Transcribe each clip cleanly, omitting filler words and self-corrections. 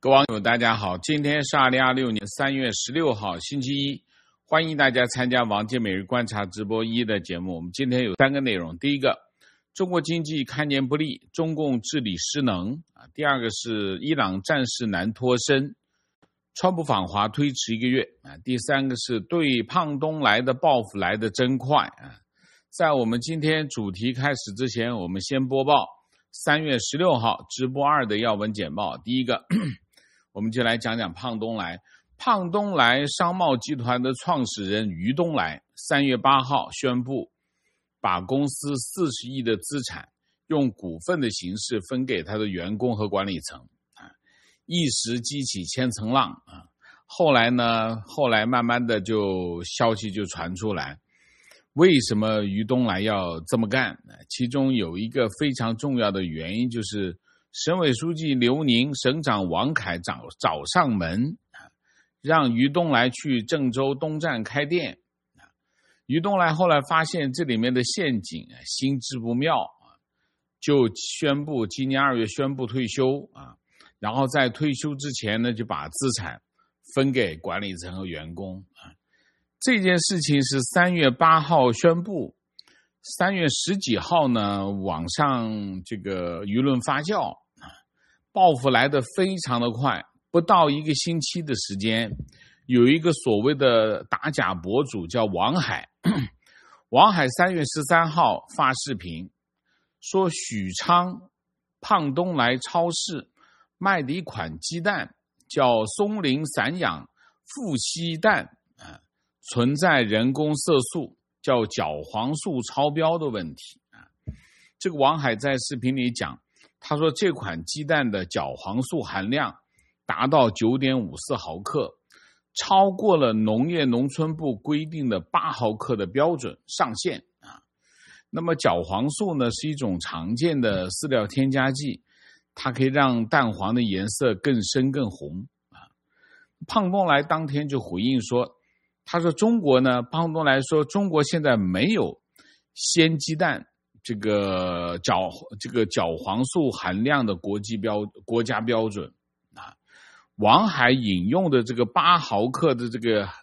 各位网友大家好，今天是2026年3月16号星期一，欢迎大家参加王杰每日观察直播1的节目。我们今天有3个内容，第一个，中国经济看年不利，中共治理失能；第二个是伊朗战事难脱身，川普访华推迟1个月；第三个是对胖东来的报复来得真快。在我们今天主题开始之前，我们先播报3月16号直播2的要闻简报。第一个，我们就来讲讲胖东来。胖东来商贸集团的创始人于东来3月8号宣布把公司40亿的资产用股份的形式分给他的员工和管理层，一时激起千层浪。后来慢慢的消息就传出来，为什么于东来要这么干？其中有一个非常重要的原因，就是省委书记刘宁、省长王凯找上门，让于东来去郑州东站开店。于东来后来发现这里面的陷阱，心知不妙，就宣布今年2月宣布退休，然后在退休之前呢，就把资产分给管理层和员工。这件事情是3月8号宣布，3月10几号呢，网上这个舆论发酵，报复来得非常的快，不到1个星期的时间，有一个所谓的打假博主叫王海，王海3月13号发视频，说许昌胖东来超市卖的一款鸡蛋叫松林散养富硒蛋，存在人工色素叫角黄素超标的问题。这个王海在视频里讲，他说这款鸡蛋的角黄素含量达到 9.54 毫克，超过了农业农村部规定的8毫克的标准上限。那么角黄素呢，是一种常见的饲料添加剂，它可以让蛋黄的颜色更深更红。胖东来当天就回应说，他说胖东来说中国现在没有鲜鸡蛋这个角黄素含量的国家标准。王海引用的这个8毫克的这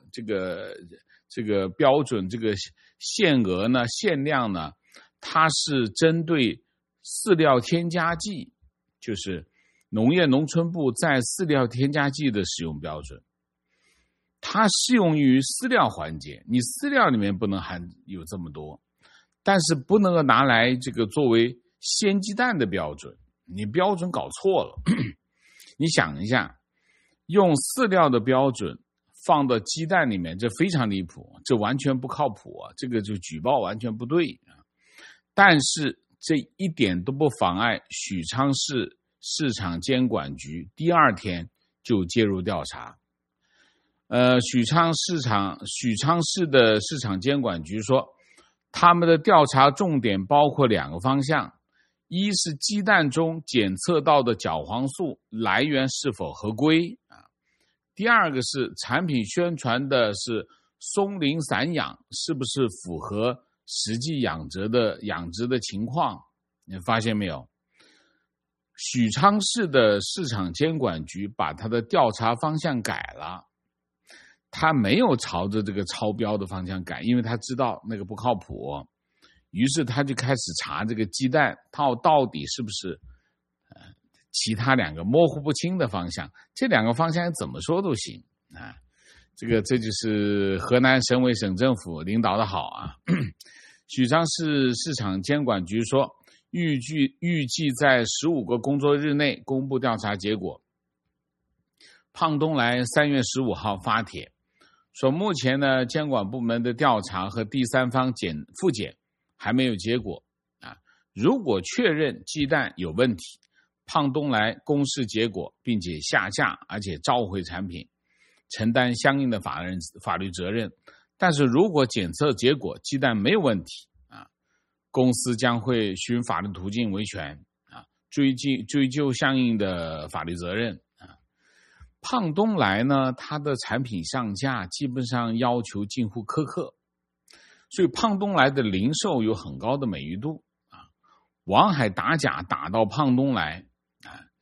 个标准，这个限量呢，它是针对饲料添加剂，就是农业农村部在饲料添加剂的使用标准，它适用于饲料环节，你饲料里面不能含有这么多，但是不能够拿来这个作为鲜鸡蛋的标准，你标准搞错了。你想一下，用饲料的标准放到鸡蛋里面，这非常离谱，这完全不靠谱啊！这个就举报完全不对。但是这一点都不妨碍许昌市市场监管局第2天就介入调查。许昌市的市场监管局说，他们的调查重点包括2个方向，一是鸡蛋中检测到的角黄素来源是否合规，第二个是产品宣传的是松林散养是不是符合实际养殖的情况。你发现没有？许昌市的市场监管局把他的调查方向改了，他没有朝着这个超标的方向改，因为他知道那个不靠谱，于是他就开始查这个鸡蛋它到底是不是其他2个模糊不清的方向，这2个方向怎么说都行啊。这就是河南省委省政府领导的好啊。许昌市市场监管局说，预计在15个工作日内公布调查结果。胖东来3月15号发帖说，目前呢，监管部门的调查和第三方复检还没有结果如果确认鸡蛋有问题，胖东来公示结果并且下架，而且召回产品，承担相应的法律责任。但是如果检测结果鸡蛋没有问题公司将会循法律途径维权追究相应的法律责任胖东来呢，他的产品上架基本上要求近乎苛刻，所以胖东来的零售有很高的美誉度王海打假打到胖东来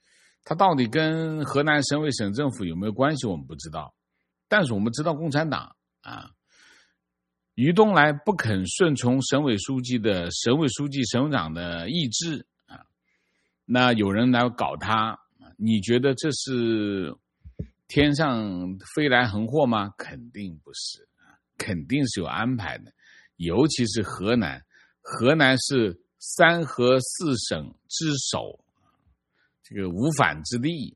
它到底跟河南省委省政府有没有关系我们不知道，但是我们知道共产党于东来不肯顺从省委书记、省委长的意志那有人来搞他，你觉得这是天上飞来横祸吗？肯定不是，肯定是有安排的。尤其是河南是3河4省之首，这个无反之地。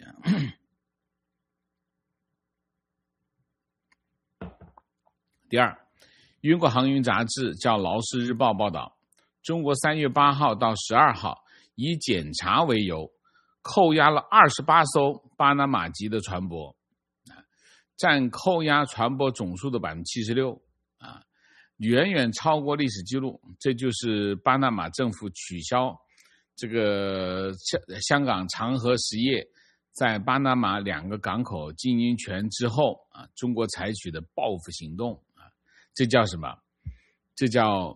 第二，英国航运杂志叫《劳氏日报》报道，中国3月8号到12号以检查为由，扣押了28艘巴拿马籍的船舶，占扣押船舶总数的 76%，远远超过历史记录。这就是巴拿马政府取消这个香港长和实业在巴拿马2个港口经营权之后中国采取的报复行动这叫什么？这叫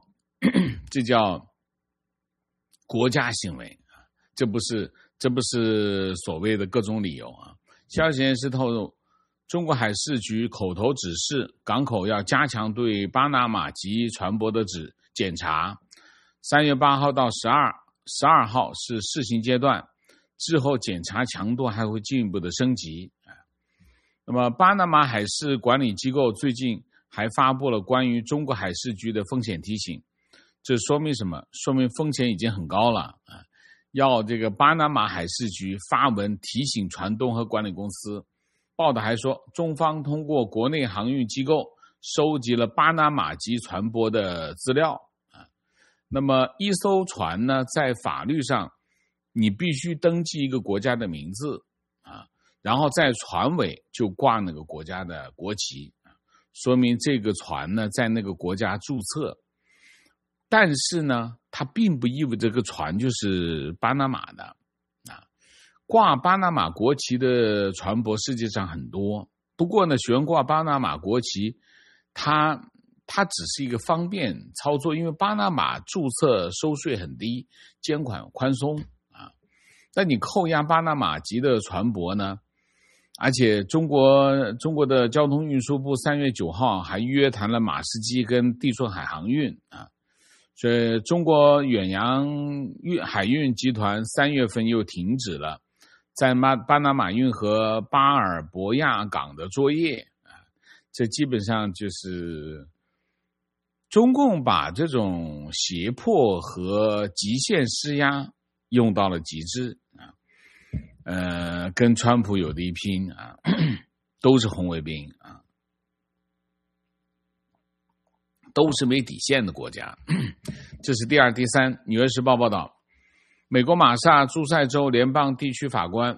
国家行为这不是所谓的各种理由消息人士透露，中国海事局口头指示港口要加强对巴拿马籍船舶的检查。3月8号到12号是试行阶段，之后检查强度还会进一步的升级。那么巴拿马海事管理机构最近还发布了关于中国海事局的风险提醒，这说明什么？说明风险已经很高了要这个巴拿马海事局发文提醒船东和管理公司。报道还说，中方通过国内航运机构收集了巴拿马籍船舶的资料那么一艘船呢，在法律上你必须登记一个国家的名字然后在船尾就挂那个国家的国旗说明这个船呢在那个国家注册。但是呢，它并不意味着这个船就是巴拿马的挂巴拿马国旗的船舶世界上很多，不过呢，悬挂巴拿马国旗，它只是一个方便操作，因为巴拿马注册收税很低，监管宽松但你扣押巴拿马籍的船舶呢，而且中国的交通运输部3月9号还约谈了马士基跟地顺海航运所以中国远洋海运集团3月份又停止了在巴拿马运河巴尔博亚港的作业这基本上就是中共把这种胁迫和极限施压用到了极致跟川普有的一拼都是红卫兵都是没底线的国家这是第二。第三，《纽约时报》报道，美国马萨诸塞州联邦地区法院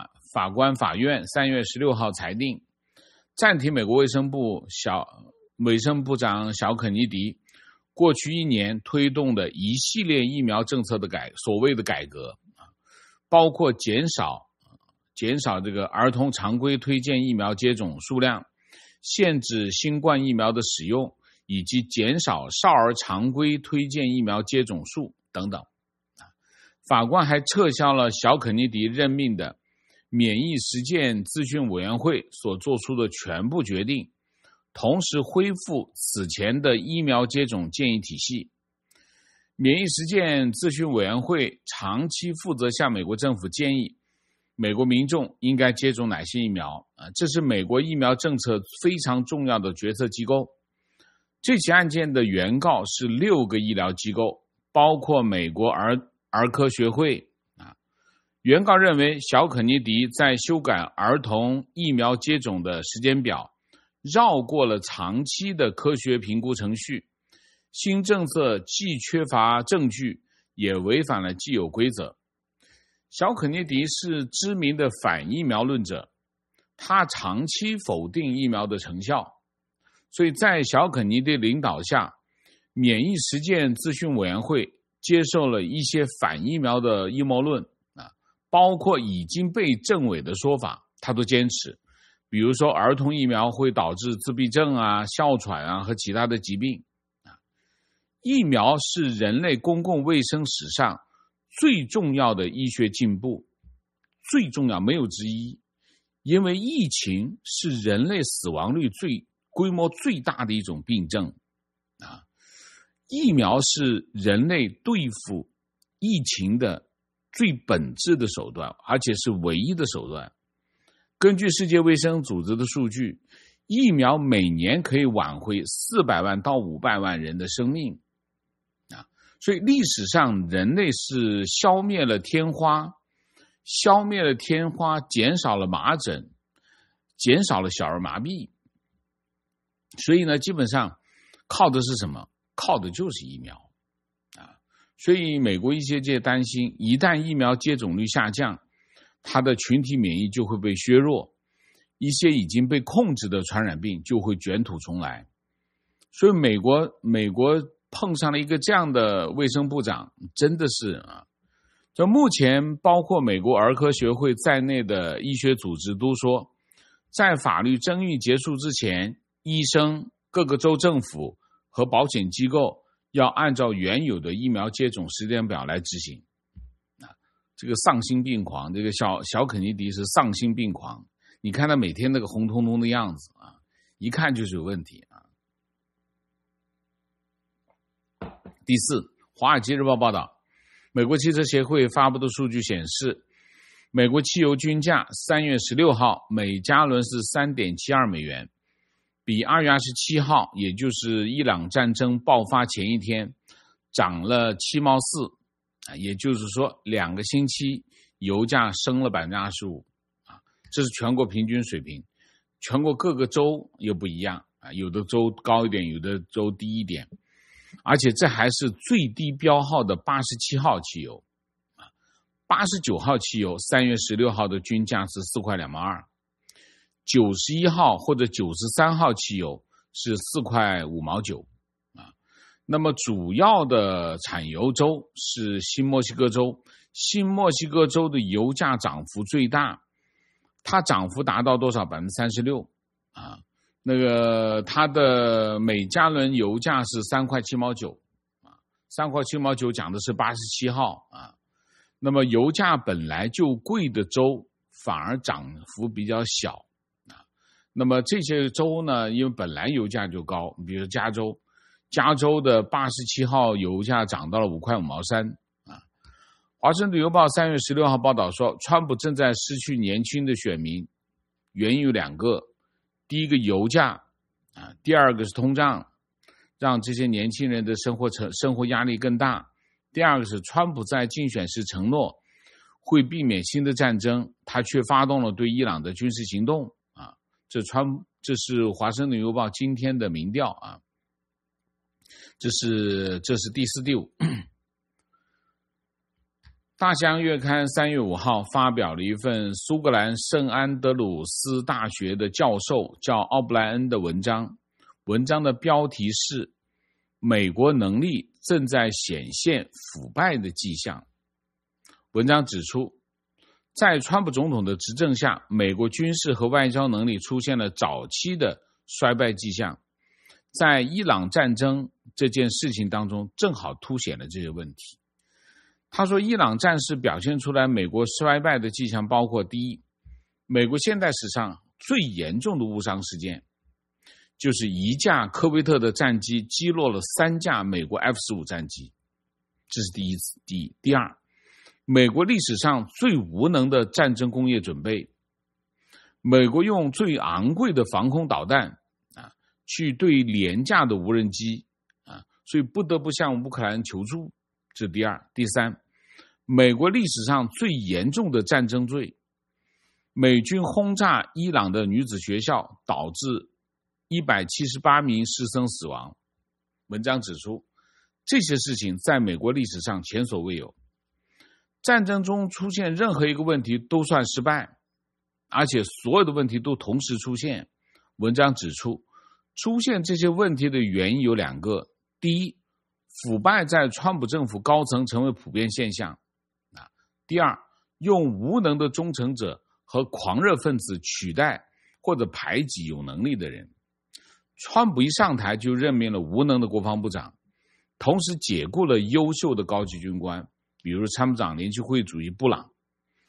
3月16号裁定，暂停美国卫生部长小肯尼迪过去1年推动的一系列疫苗政策的所谓的改革，包括减少这个儿童常规推荐疫苗接种数量，限制新冠疫苗的使用，以及减少少儿常规推荐疫苗接种数等等。法官还撤销了小肯尼迪任命的免疫实践咨询委员会所做出的全部决定，同时恢复此前的疫苗接种建议体系。免疫实践咨询委员会长期负责向美国政府建议美国民众应该接种哪些疫苗这是美国疫苗政策非常重要的决策机构。这起案件的原告是6个医疗机构，包括美国儿科学会原告认为小肯尼迪在修改儿童疫苗接种的时间表，绕过了长期的科学评估程序，新政策既缺乏证据，也违反了既有规则。小肯尼迪是知名的反疫苗论者，他长期否定疫苗的成效，所以在小肯尼迪领导下，免疫实践咨询委员会接受了一些反疫苗的阴谋论包括已经被证伪的说法，他都坚持。比如说儿童疫苗会导致自闭症哮喘和其他的疾病疫苗是人类公共卫生史上最重要的医学进步， 最重要，没有之一。因为疫情是人类死亡率规模最大的一种病症啊，疫苗是人类对付疫情的最本质的手段，而且是唯一的手段。根据世界卫生组织的数据，疫苗每年可以挽回400万到500万人的生命啊，所以历史上人类是消灭了天花，减少了麻疹，减少了小儿麻痹。所以呢，基本上靠的是什么？靠的就是疫苗啊。所以美国医学界担心，一旦疫苗接种率下降，它的群体免疫就会被削弱，一些已经被控制的传染病就会卷土重来。所以美国碰上了一个这样的卫生部长，真的是啊。就目前包括美国儿科学会在内的医学组织都说，在法律争议结束之前，医生、各个州政府和保险机构要按照原有的疫苗接种时间表来执行。这个丧心病狂，这个小肯尼迪是丧心病狂，你看他每天那个红彤彤的样子啊，一看就是有问题啊。第四，《华尔街日报》报道，美国汽车协会发布的数据显示，美国汽油均价3月16号每加仑是 3.72 美元，比2月27号，也就是伊朗战争爆发前一天，涨了7毛4，也就是说2个星期油价升了 25%， 这是全国平均水平。全国各个州又不一样，有的州高一点，有的州低一点，而且这还是最低标号的87号汽油，89号汽油3月16号的均价是4块2毛2， 91号或者93号汽油是4块5毛9。那么主要的产油州是新墨西哥州，新墨西哥州的油价涨幅最大，它涨幅达到多少？ 36%啊。那个它的每加仑油价是3块7毛9啊，3块7毛9讲的是87号啊。那么油价本来就贵的州反而涨幅比较小啊。那么这些州呢，因为本来油价就高，比如加州的87号油价涨到了5块5毛3啊。华盛顿邮报3月16号报道说，川普正在失去年轻的选民，原因有2个，第一个油价啊，第二个是通胀，让这些年轻人的生活压力更大。第二个是川普在竞选时承诺会避免新的战争，他却发动了对伊朗的军事行动啊。这是华盛顿邮报今天的民调啊。这是第4、第5。大西洋月刊3月5号发表了一份苏格兰圣安德鲁斯大学的教授叫奥布莱恩的文章，文章的标题是美国能力正在显现腐败的迹象。文章指出，在川普总统的执政下，美国军事和外交能力出现了早期的衰败迹象，在伊朗战争这件事情当中正好凸显了这些问题。他说，伊朗战事表现出来美国衰败的迹象包括：第一，美国现代史上最严重的误伤事件，就是一架科威特的战机击落了3架美国 F-15 战机，这是第一。第二，美国历史上最无能的战争工业准备，美国用最昂贵的防空导弹去对廉价的无人机所以不得不向乌克兰求助，这是第二。第三，美国历史上最严重的战争罪，美军轰炸伊朗的女子学校，导致178名师生死亡。文章指出，这些事情在美国历史上前所未有。战争中出现任何一个问题都算失败，而且所有的问题都同时出现。文章指出，出现这些问题的原因有2个：第一，腐败在川普政府高层成为普遍现象；第二，用无能的忠诚者和狂热分子取代或者排挤有能力的人。川普一上台就任命了无能的国防部长，同时解雇了优秀的高级军官，比如参谋长联席会主席布朗。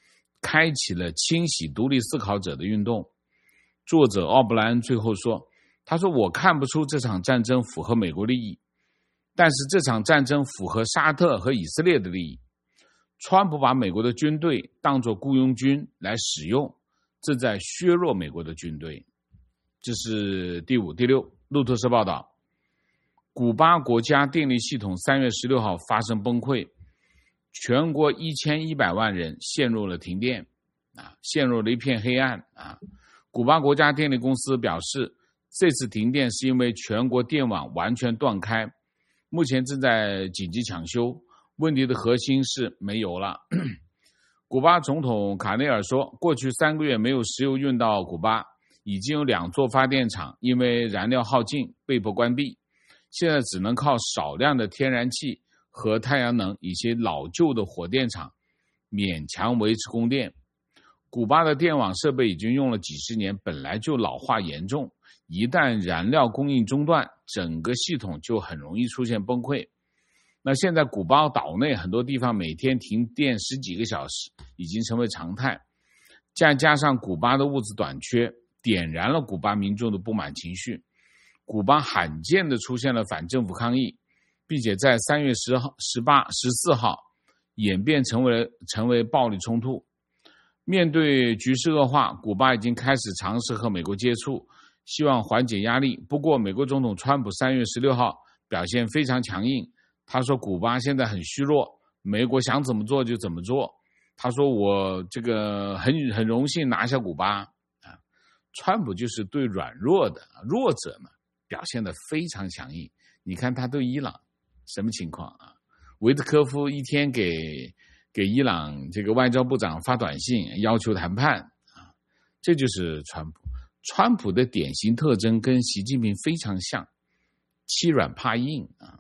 开启了清洗独立思考者的运动。作者奥布莱恩最后说，他说我看不出这场战争符合美国利益，但是这场战争符合沙特和以色列的利益。川普把美国的军队当作雇佣军来使用，这在削弱美国的军队。这是第五。第六，路透社报道，古巴国家电力系统3月16号发生崩溃，全国1100万人陷入了停电，陷入了一片黑暗。古巴国家电力公司表示，这次停电是因为全国电网完全断开，目前正在紧急抢修，问题的核心是没油了。古巴总统卡内尔说，过去3个月没有石油运到古巴，已经有2座发电厂因为燃料耗尽被迫关闭，现在只能靠少量的天然气和太阳能以及老旧的火电厂勉强维持供电。古巴的电网设备已经用了几十年，本来就老化严重，一旦燃料供应中断，整个系统就很容易出现崩溃。那现在古巴岛内很多地方每天停电10几个小时已经成为常态，再加上古巴的物资短缺，点燃了古巴民众的不满情绪。古巴罕见地出现了反政府抗议，并且在3月10号、18、14号演变成为暴力冲突。面对局势恶化，古巴已经开始尝试和美国接触，希望缓解压力。不过美国总统川普3月16号表现非常强硬，他说古巴现在很虚弱，美国想怎么做就怎么做。他说我这个很荣幸拿下古巴。川普就是对软弱的弱者呢表现得非常强硬。你看他对伊朗什么情况啊？维特科夫一天给伊朗这个外交部长发短信要求谈判啊，这就是川普。川普的典型特征跟习近平非常像，欺软怕硬啊。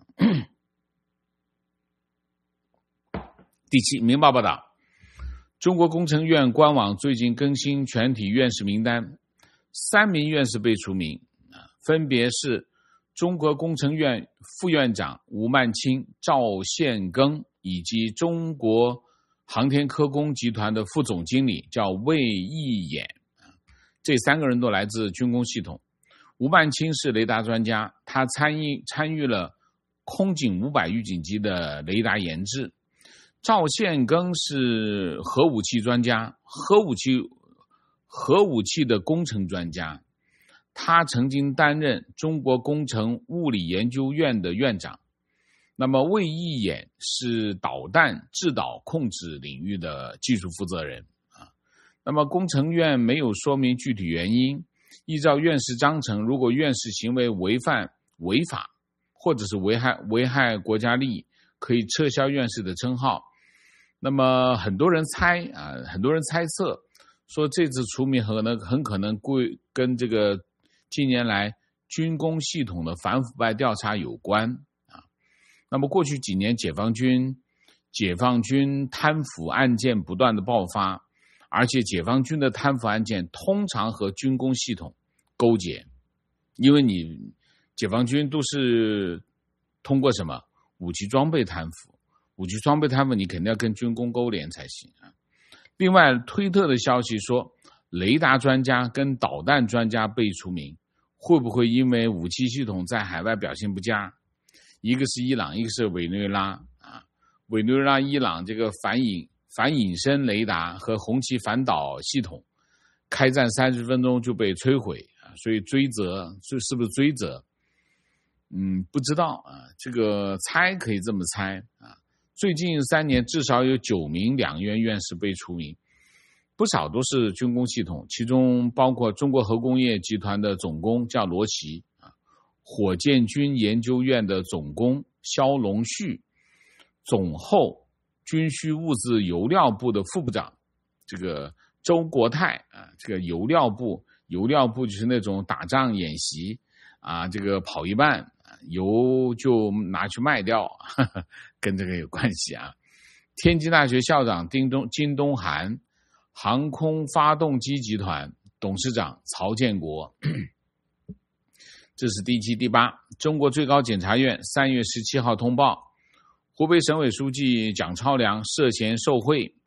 第七，明报报道，中国工程院官网最近更新全体院士名单，3名院士被除名，分别是中国工程院副院长吴曼清、赵宪庚，以及中国航天科工集团的副总经理叫魏义衍。这3个人都来自军工系统。吴曼清是雷达专家，他参与了空警500预警机的雷达研制。赵宪庚是核武器专家，核武器的工程专家，他曾经担任中国工程物理研究院的院长。那么魏义衍是导弹制导控制领域的技术负责人。那么工程院没有说明具体原因，依照院士章程，如果院士行为违法或者是危害国家利益，可以撤销院士的称号。那么很多人猜测说，这次除名很可能跟这个近年来军工系统的反腐败调查有关啊。那么过去几年解放军贪腐案件不断的爆发，而且解放军的贪腐案件通常和军工系统勾结，因为你解放军都是通过什么武器装备贪腐，你肯定要跟军工勾连才行啊。另外，推特的消息说，雷达专家跟导弹专家被除名，会不会因为武器系统在海外表现不佳？一个是伊朗，一个是委内瑞拉啊。委内瑞拉、伊朗这个反隐身雷达和红旗反导系统，开战30分钟就被摧毁啊，所以追责是不是追责？不知道啊，这个猜可以这么猜啊。最近3年至少有9名两院院士被除名，不少都是军工系统，其中包括中国核工业集团的总工叫罗奇啊，火箭军研究院的总工肖龙旭，总后军需物资油料部的副部长这个周国泰啊，这个油料部就是那种打仗演习啊，这个跑一半油就拿去卖掉，跟这个有关系啊。天津大学校长金东涵，航空发动机集团董事长曹建国。这是第7。第8，中国最高检察院3月17号通报，湖北省委书记蒋超良涉嫌受贿，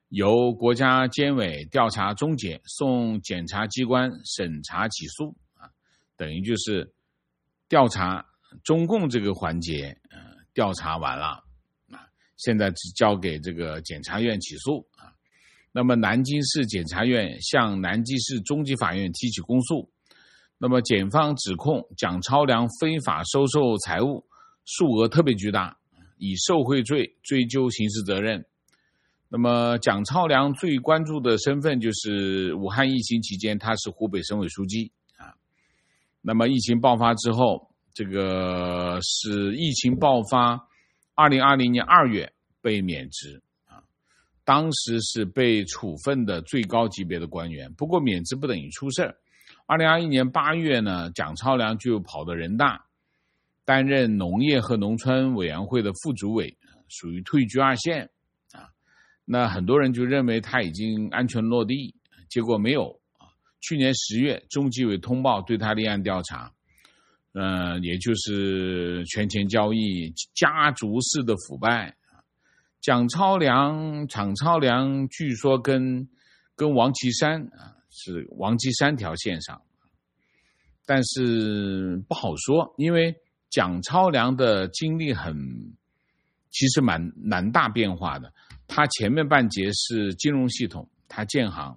由国家监委调查终结，送检察机关审查起诉等于就是调查中共这个环节调查完了现在只交给这个检察院起诉那么南京市检察院向南京市中级法院提起公诉，那么检方指控蒋超良非法收受财物，数额特别巨大，以受贿罪追究刑事责任。那么蒋超良最关注的身份就是武汉疫情期间他是湖北省委书记那么疫情爆发之后，这个是疫情爆发2020年2月被免职当时是被处分的最高级别的官员，不过免职不等于出事2021年8月呢，蒋超良就跑到人大担任农业和农村委员会的副主委，属于退居二线那很多人就认为他已经安全落地，结果没有去年10月中纪委通报对他立案调查也就是权钱交易、家族式的腐败。蒋超良据说跟王岐山是王岐山条线上，但是不好说，因为蒋超良的经历其实蛮大变化的。他前面半截是金融系统，他建行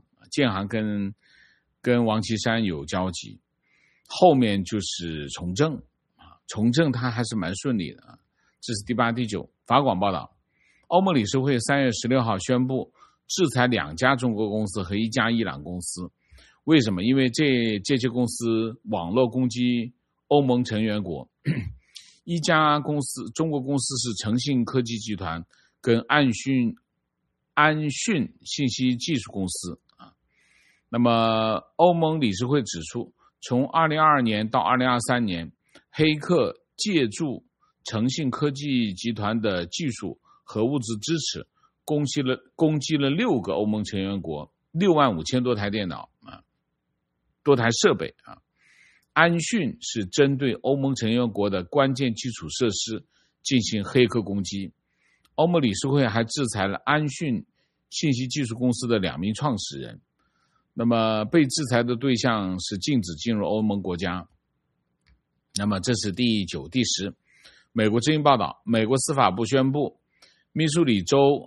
跟王岐山有交集，后面就是从政他还是蛮顺利的这是第8、第9。法广报道，欧盟理事会3月16号宣布制裁2家中国公司和1家伊朗公司。为什么？因为这些公司网络攻击欧盟成员国。一家公司，中国公司是诚信科技集团跟安讯信息技术公司那么欧盟理事会指出，从2022年到2023年，黑客借助诚信科技集团的技术和物质支持，攻击了6个欧盟成员国65000多台电脑多台设备安讯是针对欧盟成员国的关键基础设施进行黑客攻击。欧盟理事会还制裁了安讯信息技术公司的2名创始人。那么被制裁的对象是禁止进入欧盟国家。那么这是第9、第10。美国之音报道，美国司法部宣布，密苏里州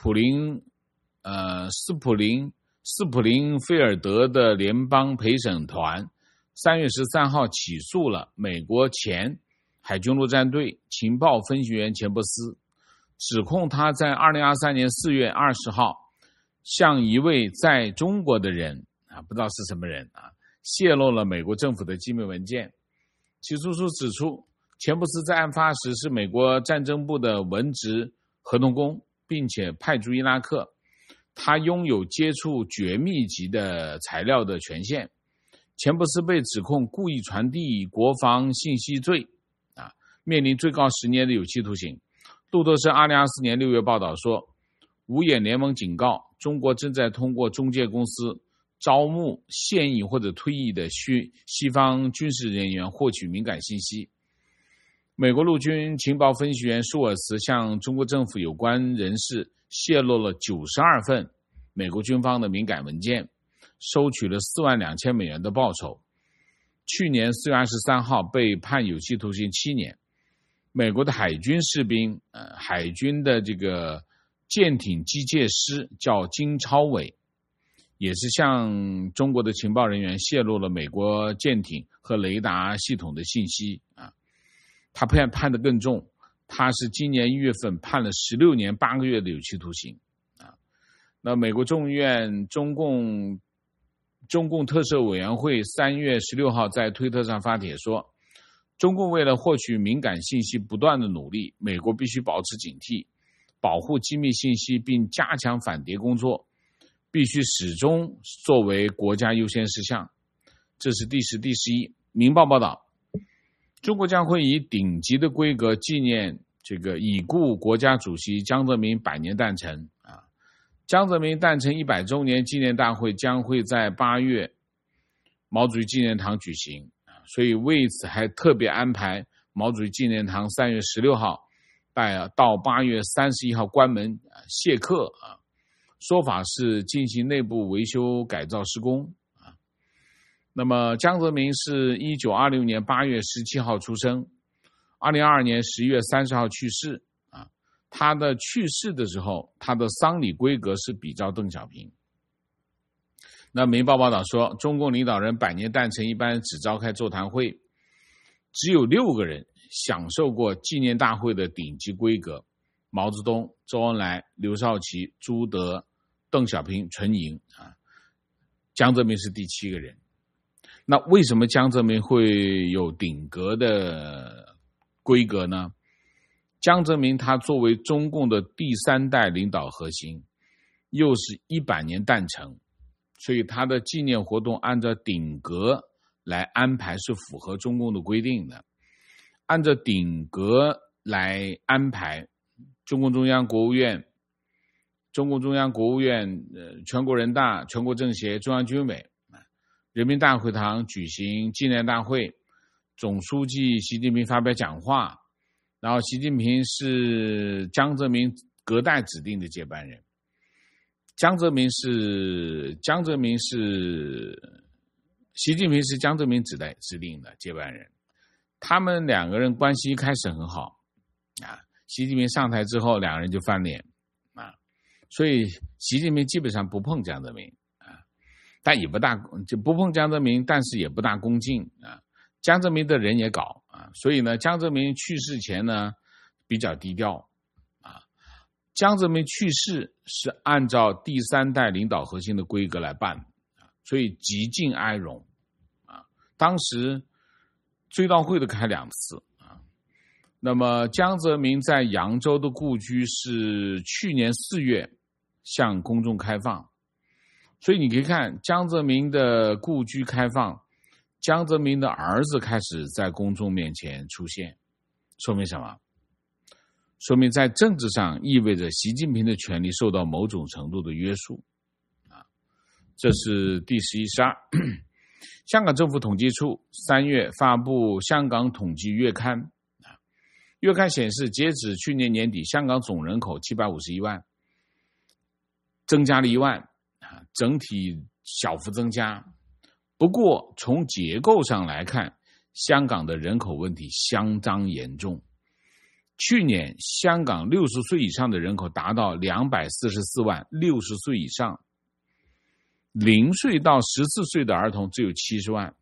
斯普林菲尔德的联邦陪审团3月13号起诉了美国前海军陆战队情报分析员钱伯斯，指控他在2023年4月20号向一位在中国的人不知道是什么人泄露了美国政府的机密文件。起诉书指出，钱伯斯在案发时是美国战争部的文职合同工，并且派驻伊拉克，他拥有接触绝密级的材料的权限。钱伯斯被指控故意传递国防信息罪面临最高10年的有期徒刑。路透社2024年6月报道说，五眼联盟警告中国正在通过中介公司招募现役或者退役的西方军事人员获取敏感信息。美国陆军情报分析员舒尔茨向中国政府有关人士泄露了92份美国军方的敏感文件，收取了42000美元的报酬。去年4月23号被判有期徒刑7年。美国的海军士兵海军的这个舰艇机械师叫金超伟，也是向中国的情报人员泄露了美国舰艇和雷达系统的信息他判得更重，他是今年1月份判了16年8个月的有期徒刑那美国众议院中共特赦委员会3月16号在推特上发帖说，中共为了获取敏感信息不断的努力，美国必须保持警惕，保护机密信息并加强反谍工作，必须始终作为国家优先事项。这是第10、第11。明报报道，中国将会以顶级的规格纪念这个已故国家主席江泽民100年诞辰江泽民诞辰100周年纪念大会将会在8月毛主席纪念堂举行所以为此还特别安排毛主席纪念堂3月16号到8月31号关门谢客说法是进行内部维修改造施工啊。那么江泽民是1926年8月17号出生，2022年11月30号去世啊。他的去世的时候，他的丧礼规格是比照邓小平。那《明报》报道说，中共领导人100年诞辰一般只召开座谈会，只有6个人享受过纪念大会的顶级规格：毛泽东、周恩来、刘少奇、朱德、邓小平、陈莹啊。江泽民是第7个人。那为什么江泽民会有顶格的规格呢？江泽民他作为中共的第3代领导核心，又是100年诞辰，所以他的纪念活动按照顶格来安排是符合中共的规定的。按照顶格来安排，中共中央国务院、全国人大、全国政协、中央军委、人民大会堂举行纪念大会，总书记习近平发表讲话，然后习近平是江泽民隔代指定的接班人。习近平是江泽民指定的接班人，他们2个人关系一开始很好啊。习近平上台之后，2个人就翻脸啊，所以习近平基本上不碰江泽民啊，但也不碰江泽民，但是也不大恭敬啊。江泽民的人也搞啊，所以呢，江泽民去世前呢比较低调。江泽民去世是按照第3代领导核心的规格来办，所以极尽哀荣啊。当时追悼会都开2次啊。那么江泽民在扬州的故居是去年4月向公众开放，所以你可以看江泽民的故居开放，江泽民的儿子开始在公众面前出现，说明什么？说明在政治上意味着习近平的权力受到某种程度的约束啊。这是第11、12。香港政府统计处3月发布香港统计月刊啊，月刊显示，截止去年年底，香港总人口751万，增加了1万啊，整体小幅增加。不过从结构上来看，香港的人口问题相当严重。去年香港60岁以上的人口达到244万，60岁以上0岁到14岁的儿童只有70万，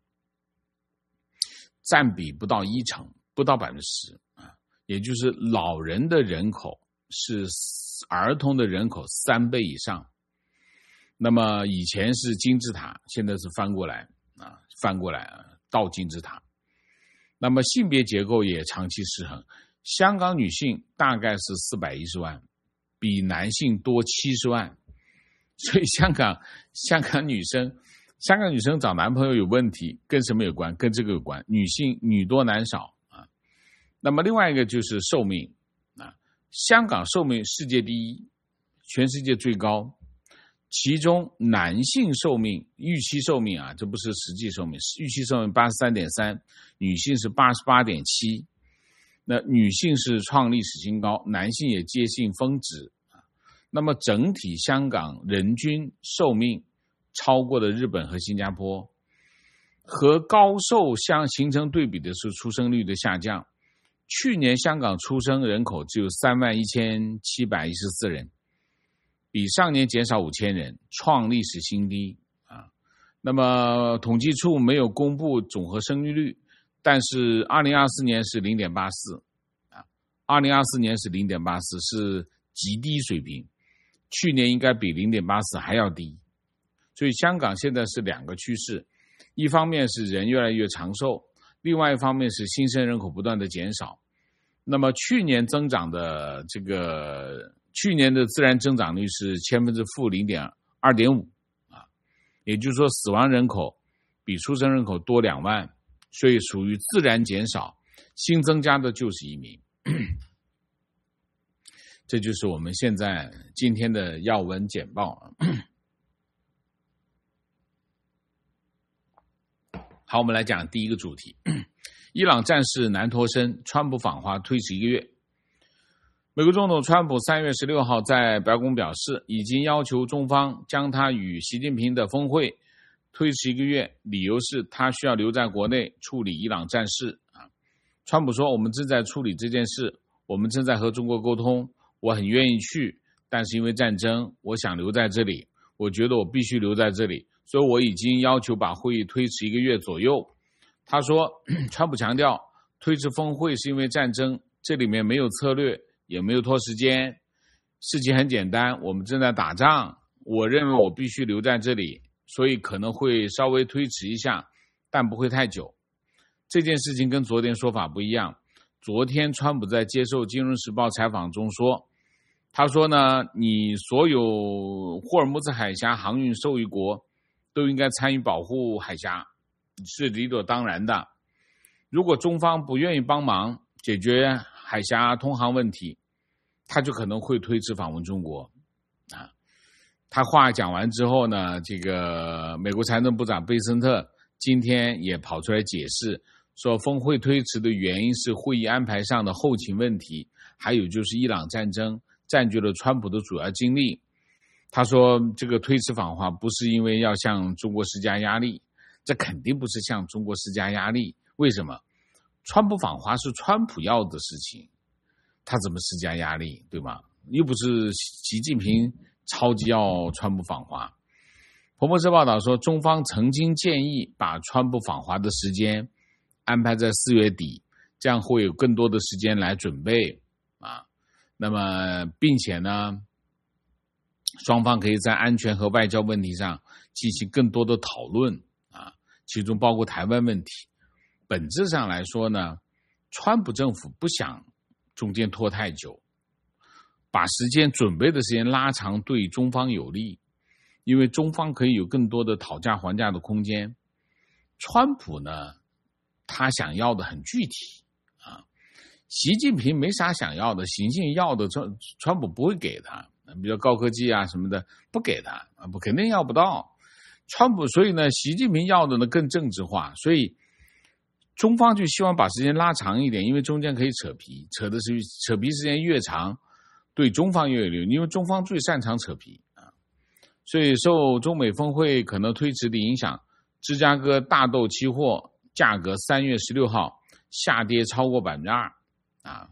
占比不到1%，不到10%啊，也就是老人的人口是儿童的人口3倍以上。那么以前是金字塔，现在是翻过来倒金字塔。那么性别结构也长期失衡，香港女性大概是410万，比男性多70万。所以香港女生找男朋友有问题，跟什么有关？跟这个有关，女多男少啊。那么另外一个就是寿命啊，香港寿命世界第1，全世界最高，其中男性寿命预期寿命啊，这不是实际寿命，预期寿命83.3，女性是88.7。那女性是创历史新高，男性也接近峰值。那么整体香港人均寿命超过了日本和新加坡。和高寿形成对比的是出生率的下降。去年香港出生人口只有31714人，比上年减少5000人，创历史新低啊。那么统计处没有公布总和生育率，但是2024年是 0.84 啊，2024年是 0.84， 是极低水平，去年应该比 0.84 还要低。所以香港现在是2个趋势，一方面是人越来越长寿，另外一方面是新生人口不断的减少。那么去年的自然增长率是-2.5%啊，也就是说死亡人口比出生人口多2万，所以属于自然减少，新增加的就是移民。这就是我们现在今天的要闻简报。好，我们来讲第一个主题。伊朗战事难脱身，川普访华推迟1个月。 美国总统川普3月16号在白宫表示，已经要求中方将他与习近平的峰会推迟1个月，理由是他需要留在国内处理伊朗战事。川普说，我们正在处理这件事，我们正在和中国沟通，我很愿意去，但是因为战争，我想留在这里，我觉得我必须留在这里，所以我已经要求把会议推迟1个月左右。他说，川普强调，推迟峰会是因为战争，这里面没有策略，也没有拖时间，事情很简单，我们正在打仗，我认为我必须留在这里，所以可能会稍微推迟一下，但不会太久。这件事情跟昨天说法不一样，昨天川普在接受《金融时报》采访中说，他说呢，你所有霍尔木兹海峡航运受益国都应该参与保护海峡，是理所当然的。如果中方不愿意帮忙解决海峡通航问题，他就可能会推迟访问中国。他话讲完之后呢，这个美国财政部长贝森特今天也跑出来解释，说峰会推迟的原因是会议安排上的后勤问题，还有就是伊朗战争占据了川普的主要精力。他说这个推迟访华不是因为要向中国施加压力，这肯定不是向中国施加压力。为什么？川普访华是川普要的事情，他怎么施加压力，对吧？又不是习近平超级要川普访华。彭博社报道说，中方曾经建议把川普访华的时间安排在4月底，这样会有更多的时间来准备啊。那么并且呢，双方可以在安全和外交问题上进行更多的讨论啊，其中包括台湾问题。本质上来说呢，川普政府不想中间拖太久，把时间准备的时间拉长对中方有利，因为中方可以有更多的讨价还价的空间。川普呢，他想要的很具体啊，习近平没啥想要的，习近平要的川普不会给他，比如高科技啊什么的不给他，肯定要不到。川普所以呢，习近平要的呢更政治化，所以中方就希望把时间拉长一点，因为中间可以扯皮，扯皮时间越长，对中方越有利，因为中方最擅长扯皮啊。所以受中美峰会可能推迟的影响，芝加哥大豆期货价格3月16号下跌超过 2% 啊，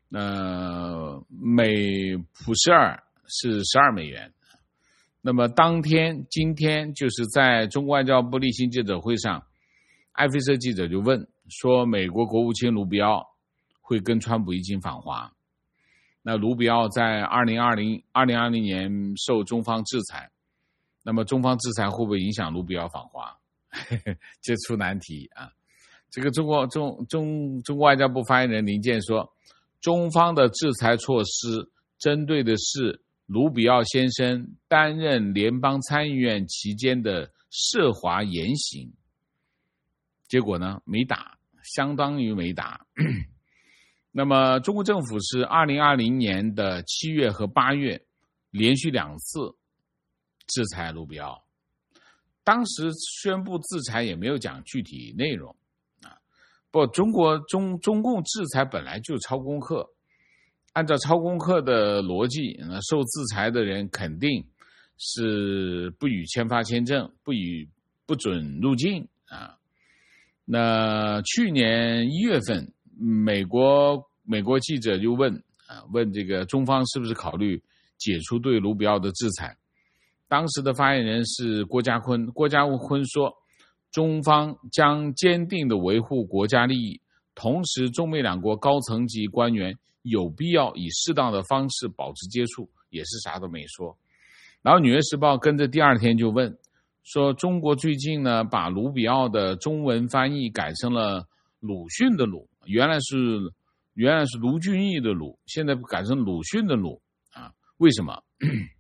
每普12是12美元。那么今天就是在中国外交部例行记者会上，艾菲社记者就问说，美国国务卿卢比奥会跟川普一起访华。那卢比奥在2020年受中方制裁，那么中方制裁会不会影响卢比奥访华？这出难题啊！这个中国外交部发言人林健说，中方的制裁措施针对的是卢比奥先生担任联邦参议院期间的涉华言行。结果呢，没打，相当于没打。那么中国政府是2020年的7月和8月连续2次制裁卢比奥，当时宣布制裁也没有讲具体内容啊。不，中共制裁本来就抄功课，按照抄功课的逻辑，受制裁的人肯定是不予签发签证，不准入境啊。那去年1月份，美国记者就问这个中方是不是考虑解除对卢比奥的制裁。当时的发言人是郭家坤说，中方将坚定地维护国家利益，同时中美两国高层级官员有必要以适当的方式保持接触，也是啥都没说。然后《纽约时报》跟着第二天就问说，中国最近呢把卢比奥的中文翻译改成了鲁迅的鲁，原来是卢俊义的鲁，现在改成鲁迅的鲁啊？为什么？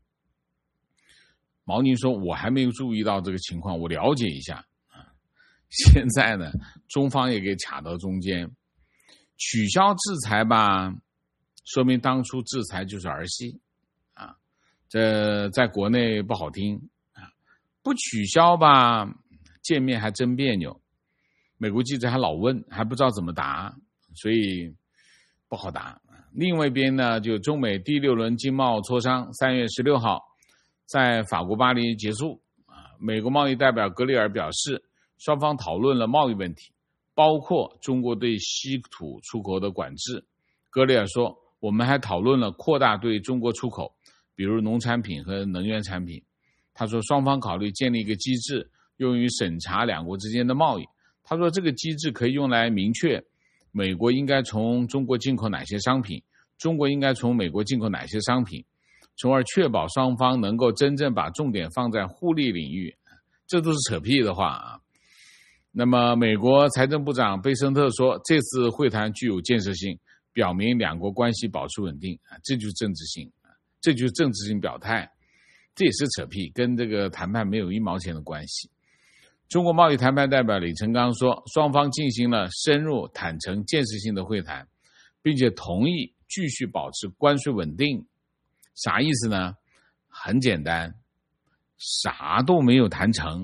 毛宁说，我还没有注意到这个情况，我了解一下啊。现在呢，中方也给卡到中间，取消制裁吧，说明当初制裁就是儿戏啊，这在国内不好听啊。不取消吧，见面还真别扭，美国记者还老问，还不知道怎么答，所以不好答。 另外一边呢，就中美第6轮经贸磋商3月16号在法国巴黎结束。美国贸易代表格里尔表示，双方讨论了贸易问题，包括中国对稀土出口的管制。格里尔说，我们还讨论了扩大对中国出口，比如农产品和能源产品。他说，双方考虑建立一个机制，用于审查两国之间的贸易。他说，这个机制可以用来明确美国应该从中国进口哪些商品，中国应该从美国进口哪些商品，从而确保双方能够真正把重点放在互利领域。这都是扯屁的话啊。那么美国财政部长贝森特说，这次会谈具有建设性，表明两国关系保持稳定，这就是政治性，这就是政治性表态，这也是扯屁，跟这个谈判没有1毛钱的关系。中国贸易谈判代表李成刚说，双方进行了深入、坦诚、建设性的会谈，并且同意继续保持关税稳定。啥意思呢？很简单，啥都没有谈成，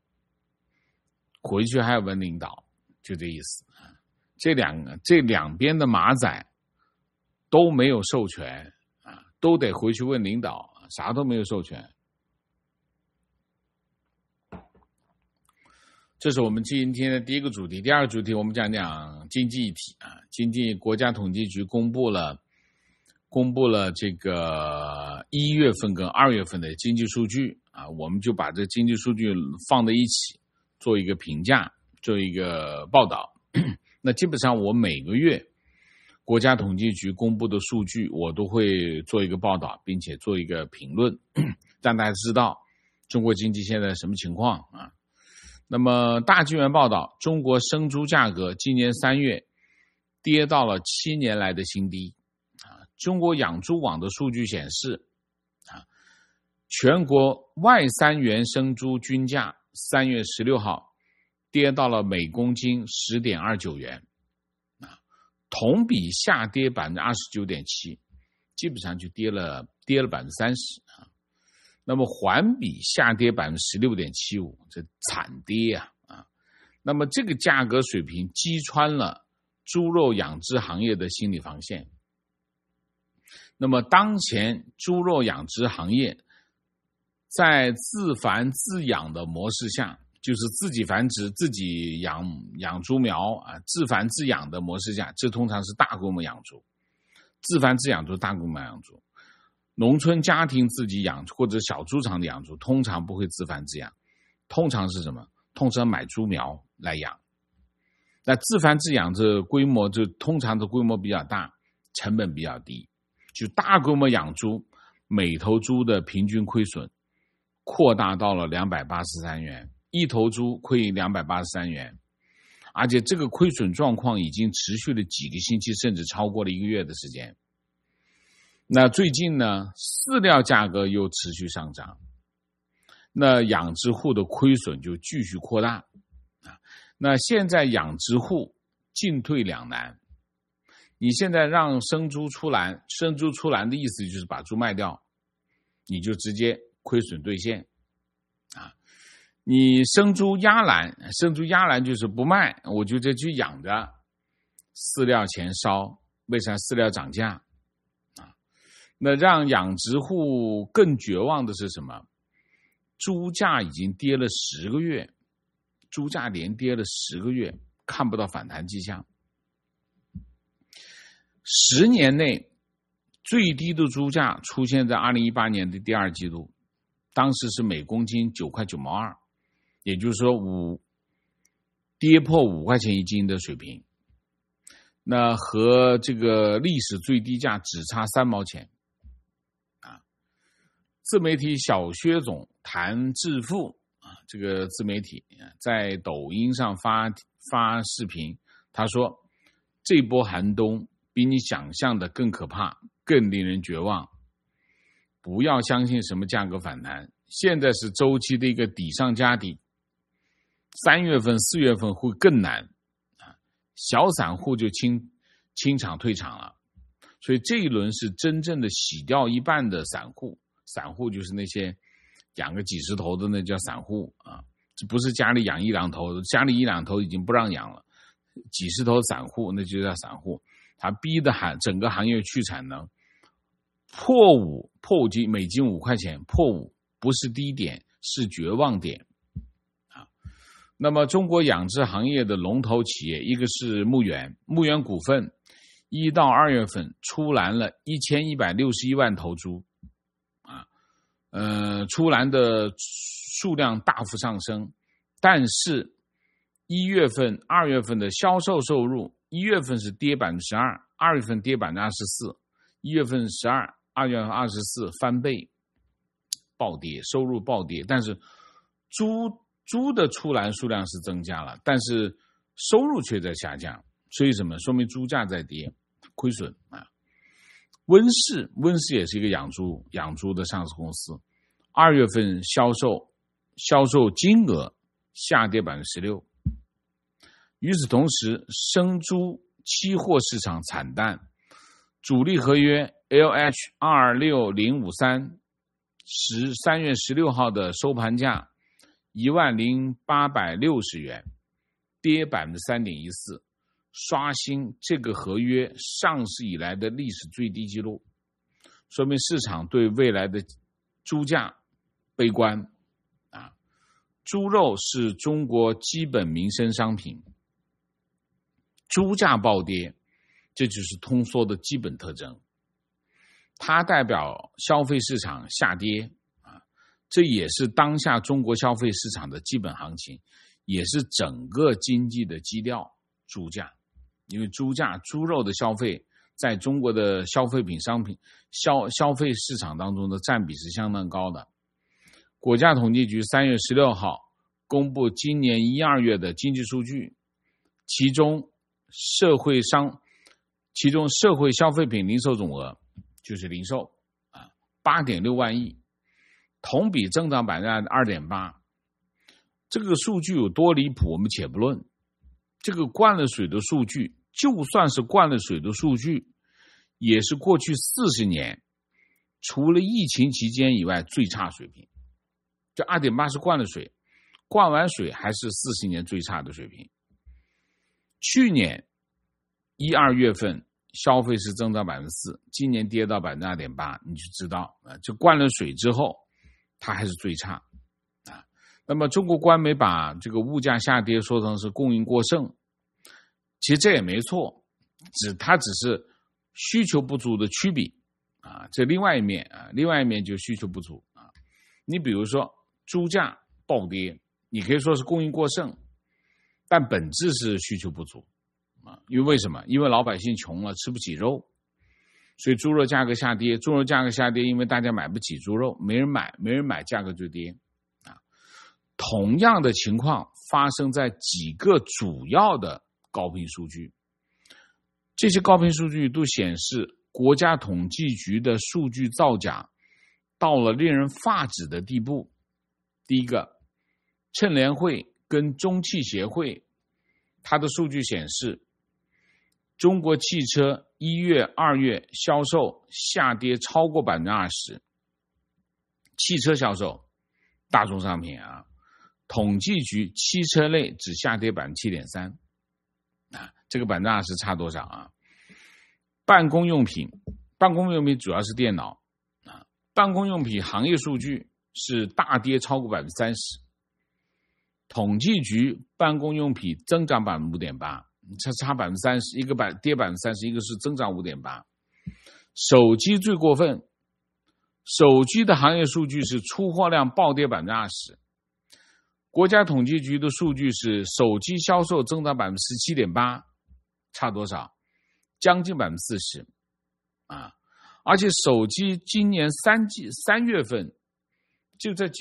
回去还要问领导，就这意思。这两边的马仔都没有授权啊，都得回去问领导，啥都没有授权。这是我们今天的第一个主题。第二个主题，我们讲讲经济议题啊。国家统计局公布了这个1月份跟2月份的经济数据啊，我们就把这经济数据放在一起，做一个评价，做一个报道。那基本上我每个月国家统计局公布的数据，我都会做一个报道，并且做一个评论，让大家知道中国经济现在什么情况啊。那么大纪元报道，中国生猪价格今年3月跌到了7年来的新低。中国养猪网的数据显示，全国外3元生猪均价3月16号跌到了每公斤 10.29 元，同比下跌 29.7%， 基本上就跌了 30%。那么环比下跌 16.75%， 这惨跌啊！那么这个价格水平击穿了猪肉养殖行业的心理防线。那么当前猪肉养殖行业在自繁自养的模式下，就是自己繁殖、自己养猪苗啊，自繁自养的模式下，这通常是大规模养猪。自繁自养就是大规模养猪。农村家庭自己养或者小猪场的养猪，通常不会自繁自养，通常是什么？通常买猪苗来养。那自繁自养这规模就通常的规模比较大，成本比较低。就大规模养猪，每头猪的平均亏损扩大到了283元，一头猪亏283元，而且这个亏损状况已经持续了几个星期，甚至超过了1个月的时间。那最近呢，饲料价格又持续上涨，那养殖户的亏损就继续扩大。那现在养殖户进退两难，你现在让生猪出栏的意思就是把猪卖掉，你就直接亏损兑现啊。你生猪压栏就是不卖，我就这去养着，饲料钱烧，为啥饲料涨价？那让养殖户更绝望的是什么？猪价已经跌了10个月，猪价连跌了10个月，看不到反弹迹象。10年内最低的猪价出现在2018年的第2季度，当时是每公斤9块9毛2，也就是说跌破5块钱一斤的水平。那和这个历史最低价只差3毛钱。自媒体小薛总谈致富啊，这个自媒体在抖音上发视频，他说这波寒冬比你想象的更可怕，更令人绝望。不要相信什么价格反弹，现在是周期的一个底上加底，3月份、4月份会更难啊，小散户就清场退场了，所以这一轮是真正的洗掉一半的散户。散户就是那些养个几十头的，那叫散户啊，这不是家里养1-2头，家里1-2头已经不让养了，几十头散户那就叫散户。 它逼的整个行业去产能，破五美金5块钱，破5不是低点，是绝望点啊。那么中国养殖行业的龙头企业，一个是牧原股份，1到2月份出栏了1161万头猪啊，出栏的数量大幅上升，但是1月份、2月份的销售收入，1月份是跌 12%，2 月份跌 24%， 1月份12%， 2月份24%，翻倍暴跌，收入暴跌，但是猪的出栏数量是增加了，但是收入却在下降，所以什么？说明猪价在跌，亏损啊。温氏也是一个养猪的上市公司，2月份销售金额下跌 16%。与此同时，生猪期货市场惨淡，主力合约 LH26053 3月16号的收盘价10860元，跌 3.14%， 刷新这个合约上市以来的历史最低纪录，说明市场对未来的猪价悲观啊。猪肉是中国基本民生商品，猪价暴跌，这就是通缩的基本特征，它代表消费市场下跌啊，这也是当下中国消费市场的基本行情，也是整个经济的基调。猪价，因为猪肉的消费在中国的消费品商品消费市场当中的占比是相当高的。国家统计局3月16号公布今年1、2月的经济数据，其中社会消费品零售总额就是零售啊，8.6万亿，同比增长 2.8%。这个数据有多离谱我们且不论，这个灌了水的数据，就算是灌了水的数据，也是过去40年除了疫情期间以外最差水平。这 2.8 是灌了水，灌完水还是40年最差的水平。去年1、2月份消费是增长 4%， 今年跌到 2.8%， 你就知道这灌了水之后它还是最差啊。那么中国官媒把这个物价下跌说成是供应过剩，其实这也没错，它只是需求不足的趋比啊，这另外一面就需求不足啊。你比如说猪价暴跌，你可以说是供应过剩，但本质是需求不足啊。因为什么？因为老百姓穷了，吃不起肉，所以猪肉价格下跌。猪肉价格下跌，因为大家买不起猪肉，没人买，价格就跌啊。同样的情况发生在几个主要的高频数据，这些高频数据都显示国家统计局的数据造假到了令人发指的地步。第一个，乘联会跟中汽协会，它的数据显示，中国汽车1月、2月销售下跌超过 20%， 汽车销售，大宗商品啊，统计局汽车类只下跌 7.3%， 啊，这个 20% 差多少啊？办公用品主要是电脑啊，办公用品行业数据是大跌超过 30%， 统计局办公用品增长 5.8%， 差 30%， 一个跌 30%， 一个是增长 5.8%。 手机最过分，手机的行业数据是出货量暴跌 20%， 国家统计局的数据是手机销售增长 17.8%， 差多少？将近 40%啊！而且手机今年3月份就在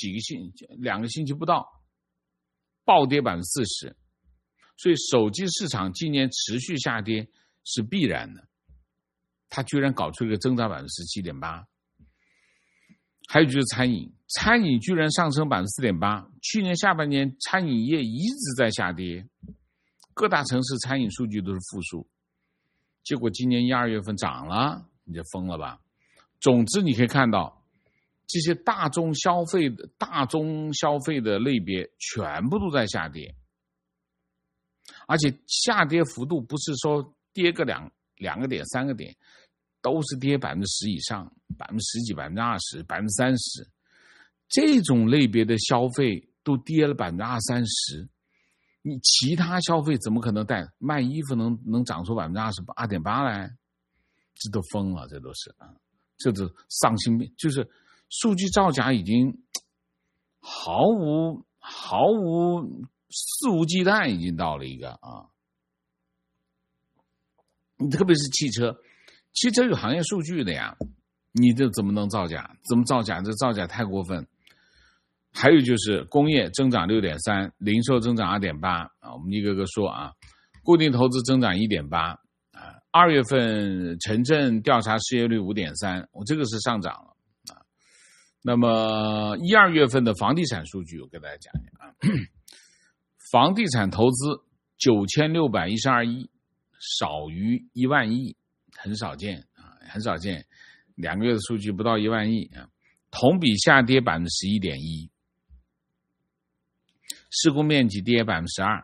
2个星期不到，暴跌 40%， 所以手机市场今年持续下跌是必然的，它居然搞出一个增长 17.8%。 还有就是餐饮居然上升 4.8%， 去年下半年餐饮业一直在下跌，各大城市餐饮数据都是负数，结果今年1、2月份涨了，你就疯了吧。总之你可以看到这些大宗消费的类别全部都在下跌，而且下跌幅度不是说跌个 2个点、3个点，都是跌10%以上，10%几、20%、30%，这种类别的消费都跌了20%-30%，你其他消费怎么可能带？卖衣服能涨出2.8%来？这都疯了，这都是啊，这都丧心病，就是数据造假已经毫无肆无忌惮，已经到了一个啊。你特别是汽车有行业数据的呀，你这怎么能造假？怎么造假？这造假太过分。还有就是工业增长 6.3%， 零售增长 2.8% 啊，我们一个个说啊，固定投资增长 1.8%。2月份城镇调查失业率 5.3%， 我这个是上涨了啊。那么1、2月份的房地产数据，我跟大家讲一下啊。房地产投资9612亿，少于1万亿，很少见啊，很少见。2个月的数据不到1万亿啊，同比下跌 11.1%， 施工面积跌 12%。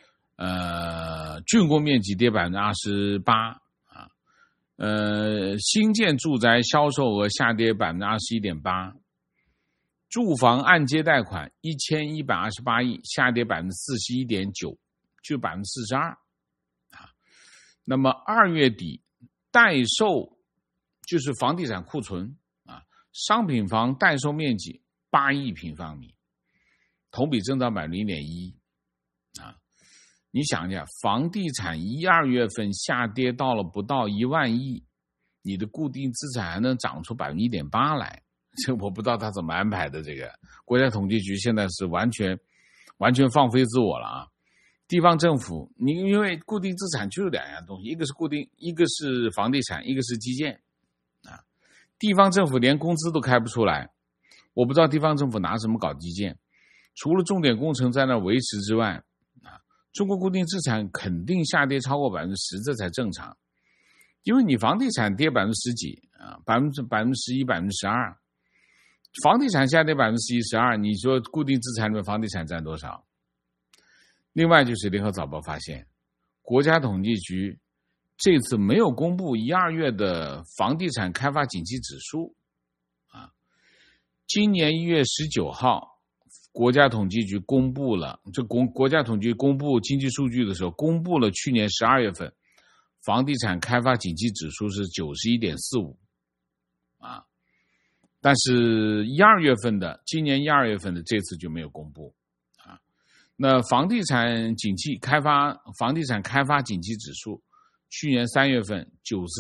竣工面积跌 28% 啊，新建住宅销售额下跌 21.8%， 住房按揭贷款1128亿，下跌 41.9%， 就 42%啊。那么2月底待售就是房地产库存啊，商品房待售面积8亿平方米，同比增长 0.1% 啊。你想一下，房地产1、2月份下跌到了不到1万亿，你的固定资产还能涨出 1.8% 来，这我不知道他怎么安排的。这个国家统计局现在是完全放飞自我了啊！地方政府，你因为固定资产就是2样东西，一个是固定，一个是房地产，一个是基建啊。地方政府连工资都开不出来，我不知道地方政府拿什么搞基建，除了重点工程在那维持之外。中国固定资产肯定下跌超过 10%， 这才正常。因为你房地产跌10%几啊，11%、12%，房地产下跌11%、12%，你说固定资产里面房地产占多少？另外就是联合早报发现，国家统计局这次没有公布1、2月的房地产开发景气指数啊。今年1月19号。国家统计局公布了，国家统计局公布经济数据的时候，公布了去年12月份房地产开发景气指数是 91.45 啊，但是1、2月份的，今年1、2月份的这次就没有公布啊。那房地产开发景气指数，去年3月份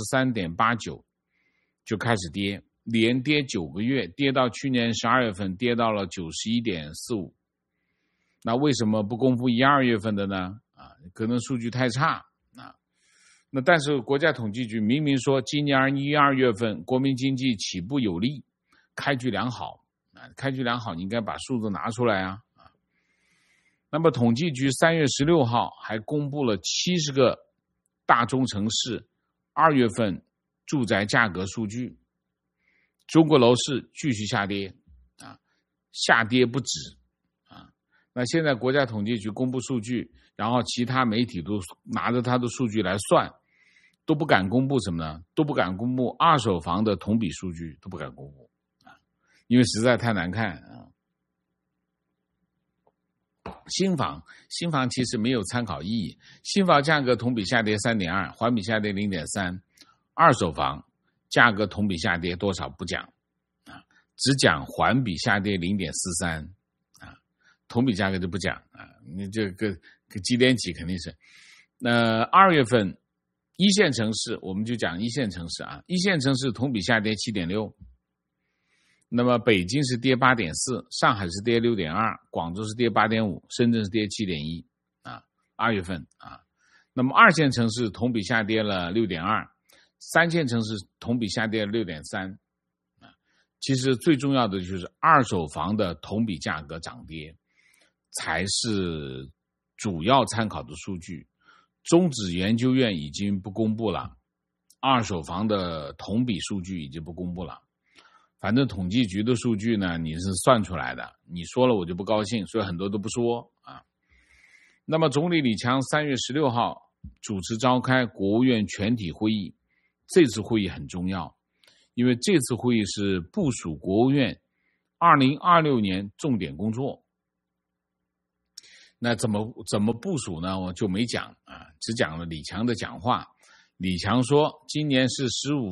93.89 就开始跌。连跌9个月，跌到去年12月份跌到了 91.45。 那为什么不公布1、2月份的呢？啊，可能数据太差啊。那但是国家统计局明明说今年1、2月份国民经济起步有利，开局良好啊，开局良好你应该把数字拿出来啊。那么统计局3月16号还公布了70个大中城市2月份住宅价格数据。中国楼市继续下跌啊，下跌不止啊。那现在国家统计局公布数据，然后其他媒体都拿着他的数据来算，都不敢公布什么呢？都不敢公布二手房的同比数据，都不敢公布啊，因为实在太难看啊。新房其实没有参考意义，新房价格同比下跌 3.2%， 环比下跌 0.3%， 二手房价格同比下跌多少不讲啊，只讲环比下跌 0.43 啊，同比价格就不讲啊，你这个几点几肯定是。那2月份一线城市，我们就讲一线城市啊，一线城市同比下跌 7.6， 那么北京是跌 8.4， 上海是跌 6.2， 广州是跌 8.5， 深圳是跌 7.1 啊，2月份啊。那么二线城市同比下跌了 6.2，三线城市同比下跌 6.3 啊，其实最重要的就是二手房的同比价格涨跌才是主要参考的数据。中指研究院已经不公布了，二手房的同比数据已经不公布了。反正统计局的数据呢，你是算出来的，你说了我就不高兴，所以很多都不说啊。那么总理李强3月16号主持召开国务院全体会议。这次会议很重要，因为这次会议是部署国务院2026年重点工作。那怎么部署呢？我就没讲啊，只讲了李强的讲话。李强说，今年是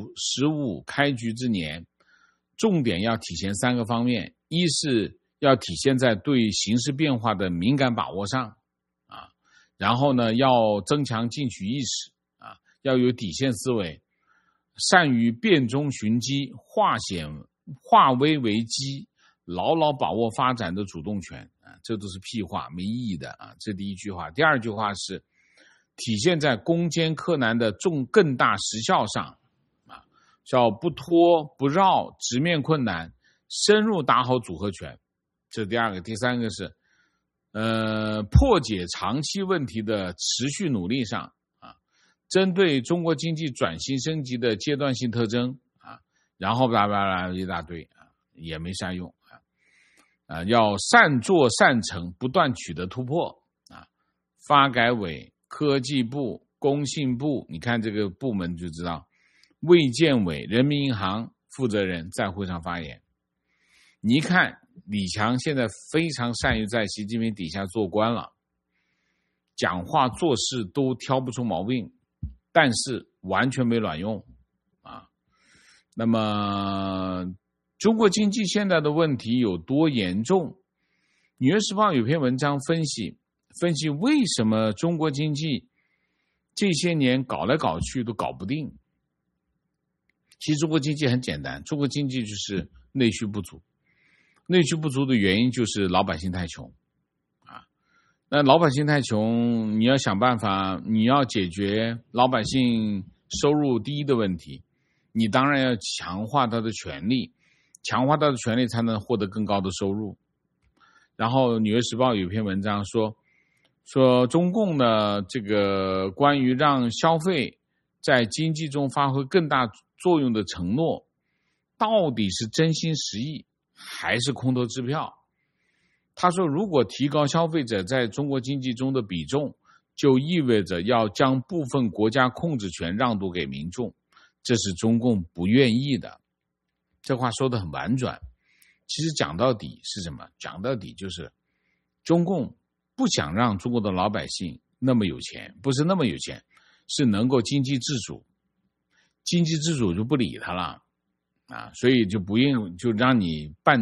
15开局之年，重点要体现3个方面：一是要体现在对形势变化的敏感把握上啊，然后呢，要增强进取意识啊，要有底线思维，善于变中寻机，化危为机，牢牢把握发展的主动权啊，这都是屁话，没意义的啊。这第一句话。第二句话是体现在攻坚克难的更大实效上啊，叫不拖不绕，直面困难，深入打好组合拳。这是第二个。第三个是破解长期问题的持续努力上啊，针对中国经济转型升级的阶段性特征啊，然后巴拉巴拉一大堆啊，也没啥用啊，要善作善成，不断取得突破啊。发改委、科技部、工信部，你看这个部门就知道，卫健委、人民银行负责人在会上发言。你一看李强现在非常善于在习近平底下做官了，讲话做事都挑不出毛病，但是完全没卵用啊。那么中国经济现在的问题有多严重？《纽约时报》有篇文章分析为什么中国经济这些年搞来搞去都搞不定。其实中国经济很简单，中国经济就是内需不足。内需不足的原因就是老百姓太穷啊。那老百姓太穷，你要想办法，你要解决老百姓收入低的问题，你当然要强化他的权利，强化他的权利才能获得更高的收入。然后《纽约时报》有篇文章说中共的这个关于让消费在经济中发挥更大作用的承诺，到底是真心实意还是空头支票？他说，如果提高消费者在中国经济中的比重，就意味着要将部分国家控制权让渡给民众，这是中共不愿意的。这话说得很婉转，其实讲到底是什么？讲到底就是中共不想让中国的老百姓那么有钱，不是那么有钱，是能够经济自主。经济自主就不理他了啊，所以就不用就让你半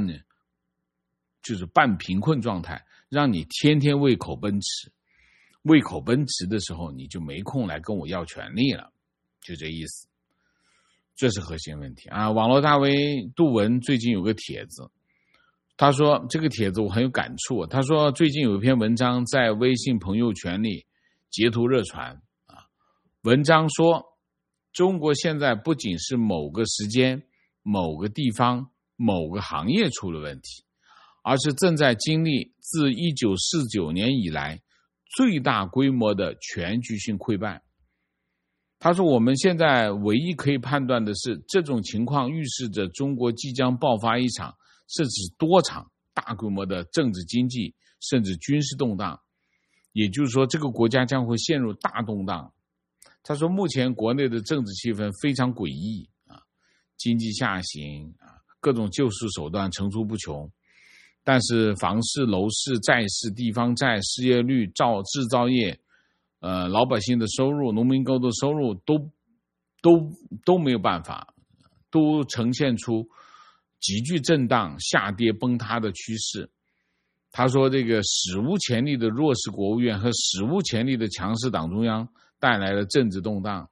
贫困状态，让你天天胃口奔驰。胃口奔驰的时候，你就没空来跟我要权利了，就这意思。这是核心问题啊！网络大 V 杜文最近有个帖子，他说这个帖子我很有感触。他说最近有一篇文章在微信朋友圈里截图热传啊，文章说中国现在不仅是某个时间、某个地方、某个行业出了问题，而是正在经历自1949年以来最大规模的全局性溃败。他说我们现在唯一可以判断的是，这种情况预示着中国即将爆发一场甚至多场大规模的政治经济甚至军事动荡，也就是说这个国家将会陷入大动荡。他说目前国内的政治气氛非常诡异啊，经济下行啊，各种救市手段层出不穷，但是房市、楼市、债市、地方债、失业率、制造业老百姓的收入、农民工的收入都没有办法，都呈现出急剧震荡、下跌、崩塌的趋势。他说这个史无前例的弱势国务院和史无前例的强势党中央带来了政治动荡。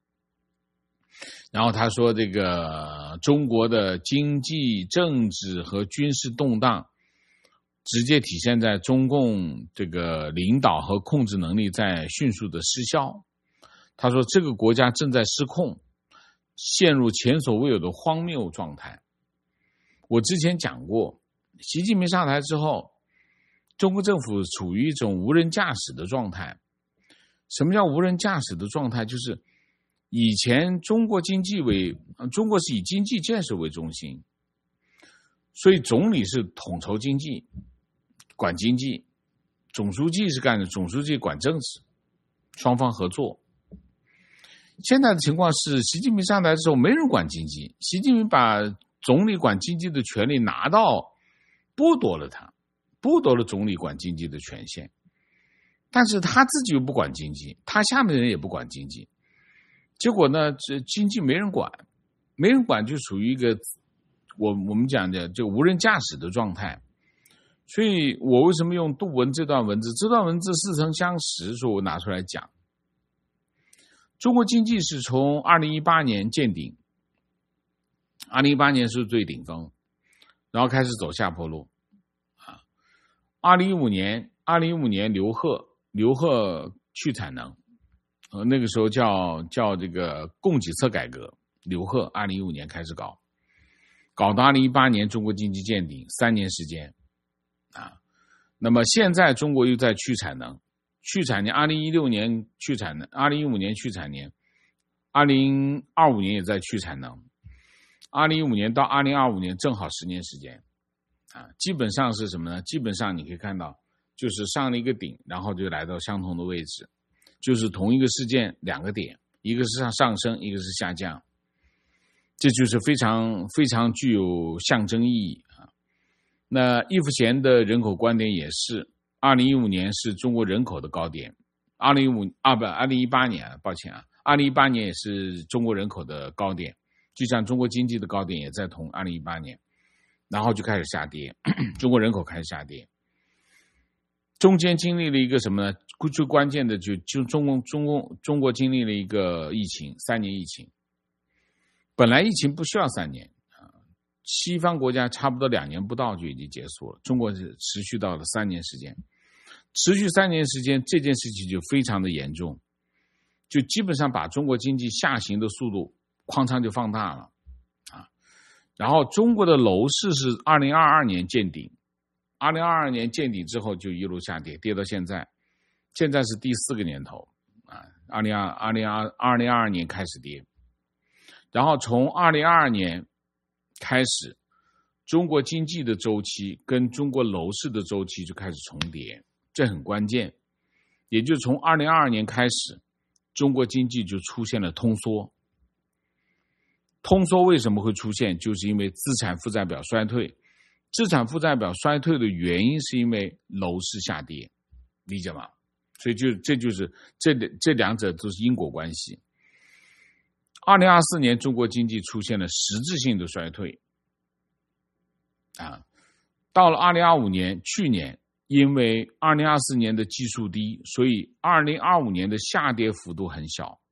然后他说这个中国的经济、政治和军事动荡直接体现在中共这个领导和控制能力在迅速的失效。他说这个国家正在失控，陷入前所未有的荒谬状态。我之前讲过，习近平上台之后，中国政府处于一种无人驾驶的状态。什么叫无人驾驶的状态？就是以前中国是以经济建设为中心，所以总理是统筹经济、管经济，总书记是干的，总书记管政治。 双方合作。现在的情况是，习近平上台之后没人管经济，习近平把总理管经济的权利拿到，剥夺了总理管经济的权限，但是他自己又不管经济，他下面的人也不管经济，结果呢，这经济没人管就属于一个我们讲的这个无人驾驶的状态。所以我为什么用杜文这段文字似曾相识，说我拿出来讲。中国经济是从2018年见顶，2018年是最顶峰，然后开始走下坡路2015年刘鹤去产能，那个时候叫这个供给侧改革，刘鹤2015年开始搞到2018年中国经济见顶，3年时间那么现在中国又在去产能，2016年去产能，2015年去产能，2025年也在去产能，2015年到2025年正好10年时间基本上是什么呢？基本上你可以看到，就是上了一个顶，然后就来到相同的位置，就是同一个事件2个点，一个是上升，一个是下降，这就是非常非常具有象征意义那易夫贤的人口观点也是，2015年是中国人口的高点，2018年，抱歉2018年也是中国人口的高点，就像中国经济的高点也在同2018年，然后就开始下跌，中国人口开始下跌，中间经历了一个什么呢？最关键的就中国经历了一个疫情，3年疫情，本来疫情不需要3年。西方国家差不多2年不到就已经结束了，中国是持续到了3年时间，持续3年时间，这件事情就非常的严重，就基本上把中国经济下行的速度哐当就放大了然后中国的楼市是2022年见顶，2022年见顶之后就一路下跌，跌到现在是第4个年头2022年开始跌，然后从2022年开始，中国经济的周期跟中国楼市的周期就开始重叠，这很关键。也就是从2022年开始，中国经济就出现了通缩。通缩为什么会出现？就是因为资产负债表衰退。资产负债表衰退的原因是因为楼市下跌，理解吗？所以这就是这两者都是因果关系。2024年中国经济出现了实质性的衰退到了2025年，去年因为2024年的基数低，所以2025年的下跌幅度很小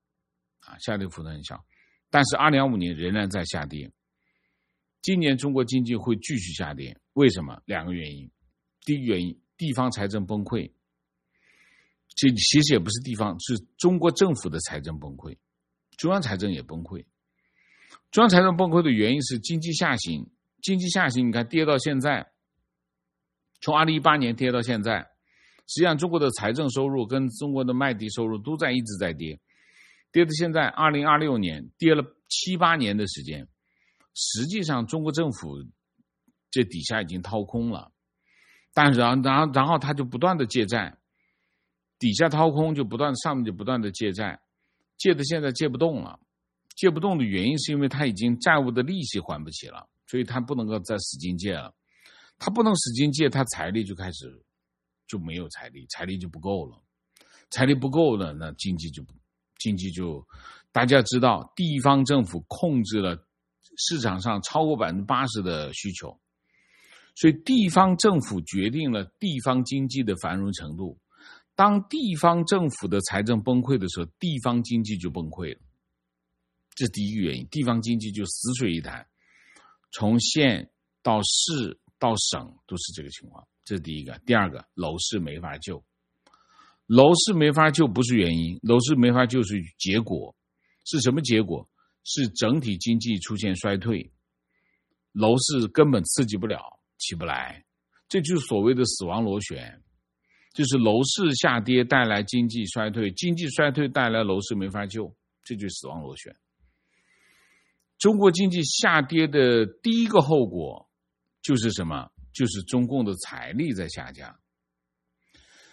但是2025年仍然在下跌。今年中国经济会继续下跌，为什么？2个原因。第一个原因，地方财政崩溃，这其实也不是地方，是中国政府的财政崩溃，中央财政也崩溃。中央财政崩溃的原因是经济下行，你看跌到现在，从2018年跌到现在，实际上中国的财政收入跟中国的卖地收入都一直在跌，跌到现在2026年跌了7-8年的时间。实际上中国政府这底下已经掏空了，但是然后他就不断的借债，底下掏空就上面就不断的借债，借的现在借不动了。借不动的原因是因为他已经债务的利息还不起了，所以他不能够再使劲借了。他不能使劲借，他财力就开始就没有财力，财力就不够了。财力不够了，那经济就大家知道，地方政府控制了市场上超过80%的需求，所以地方政府决定了地方经济的繁荣程度。当地方政府的财政崩溃的时候，地方经济就崩溃了，这是第一个原因，地方经济就死水一潭，从县到市到省都是这个情况，这是第一个。第二个，楼市没法救，楼市没法救不是原因，楼市没法救是结果。是什么结果？是整体经济出现衰退，楼市根本刺激不了，起不来，这就是所谓的死亡螺旋，就是楼市下跌带来经济衰退，经济衰退带来楼市没法救，这就是死亡螺旋。中国经济下跌的第一个后果就是什么？就是中共的财力在下降。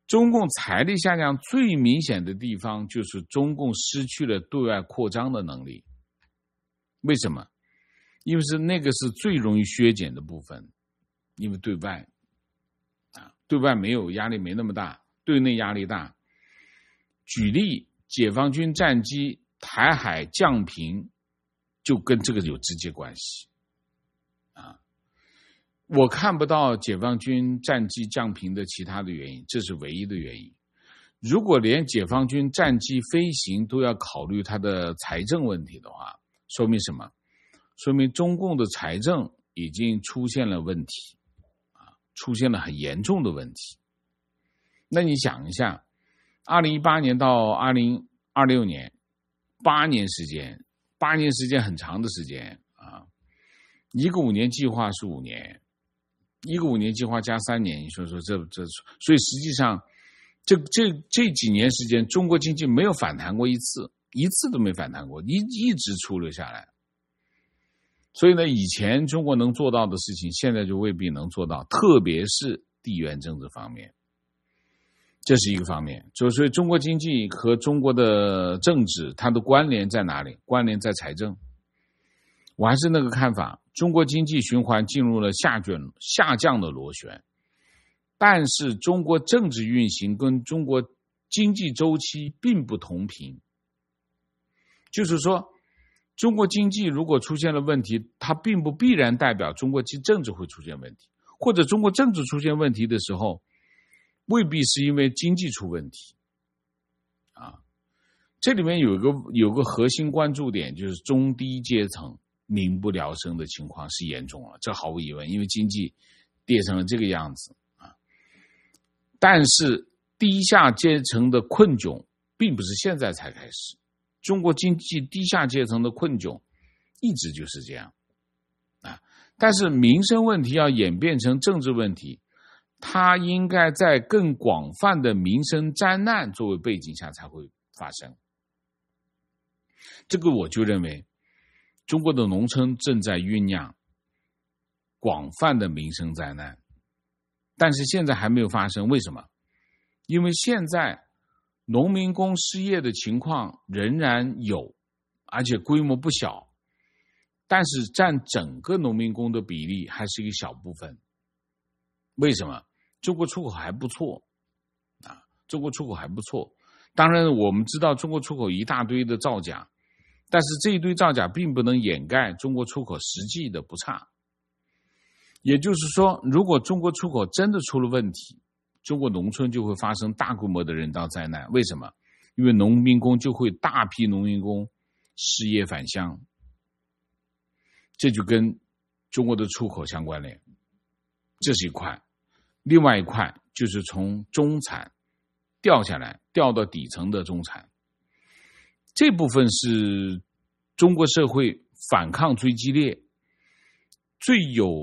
中共财力下降最明显的地方就是中共失去了对外扩张的能力。为什么？因为那个是最容易削减的部分，因为对外没有压力，没那么大，对内压力大。举例，解放军战机台海降频就跟这个有直接关系我看不到解放军战机降频的其他的原因，这是唯一的原因。如果连解放军战机飞行都要考虑它的财政问题的话，说明什么？说明中共的财政已经出现了问题出现了很严重的问题。那你想一下，2018年到2026年8年时间很长的时间一个5年计划是5年，一个5年计划加3年，你说这，所以实际上这几年时间，中国经济没有反弹过一次都没反弹过，一直出溜下来。所以呢，以前中国能做到的事情，现在就未必能做到，特别是地缘政治方面，这是一个方面。所以中国经济和中国的政治，它的关联在哪里？关联在财政。我还是那个看法，中国经济循环进入了下降的螺旋，但是中国政治运行跟中国经济周期并不同频。就是说，中国经济如果出现了问题，它并不必然代表中国政治会出现问题，或者中国政治出现问题的时候，未必是因为经济出问题这里面有个核心关注点，就是中低阶层民不聊生的情况是严重了，这毫无疑问，因为经济跌成了这个样子但是低下阶层的困窘并不是现在才开始，中国经济低下阶层的困窘一直就是这样但是民生问题要演变成政治问题，它应该在更广泛的民生灾难作为背景下才会发生。这个我就认为中国的农村正在酝酿广泛的民生灾难，但是现在还没有发生。为什么？因为现在农民工失业的情况仍然有，而且规模不小，但是占整个农民工的比例还是一个小部分。为什么？中国出口还不错中国出口还不错。当然我们知道中国出口一大堆的造假，但是这一堆造假并不能掩盖中国出口实际的不差。也就是说，如果中国出口真的出了问题，中国农村就会发生大规模的人道灾难。为什么？因为大批农民工失业返乡，这就跟中国的出口相关联，这是一块。另外一块就是从中产掉下来，掉到底层的中产，这部分是中国社会反抗最激烈、最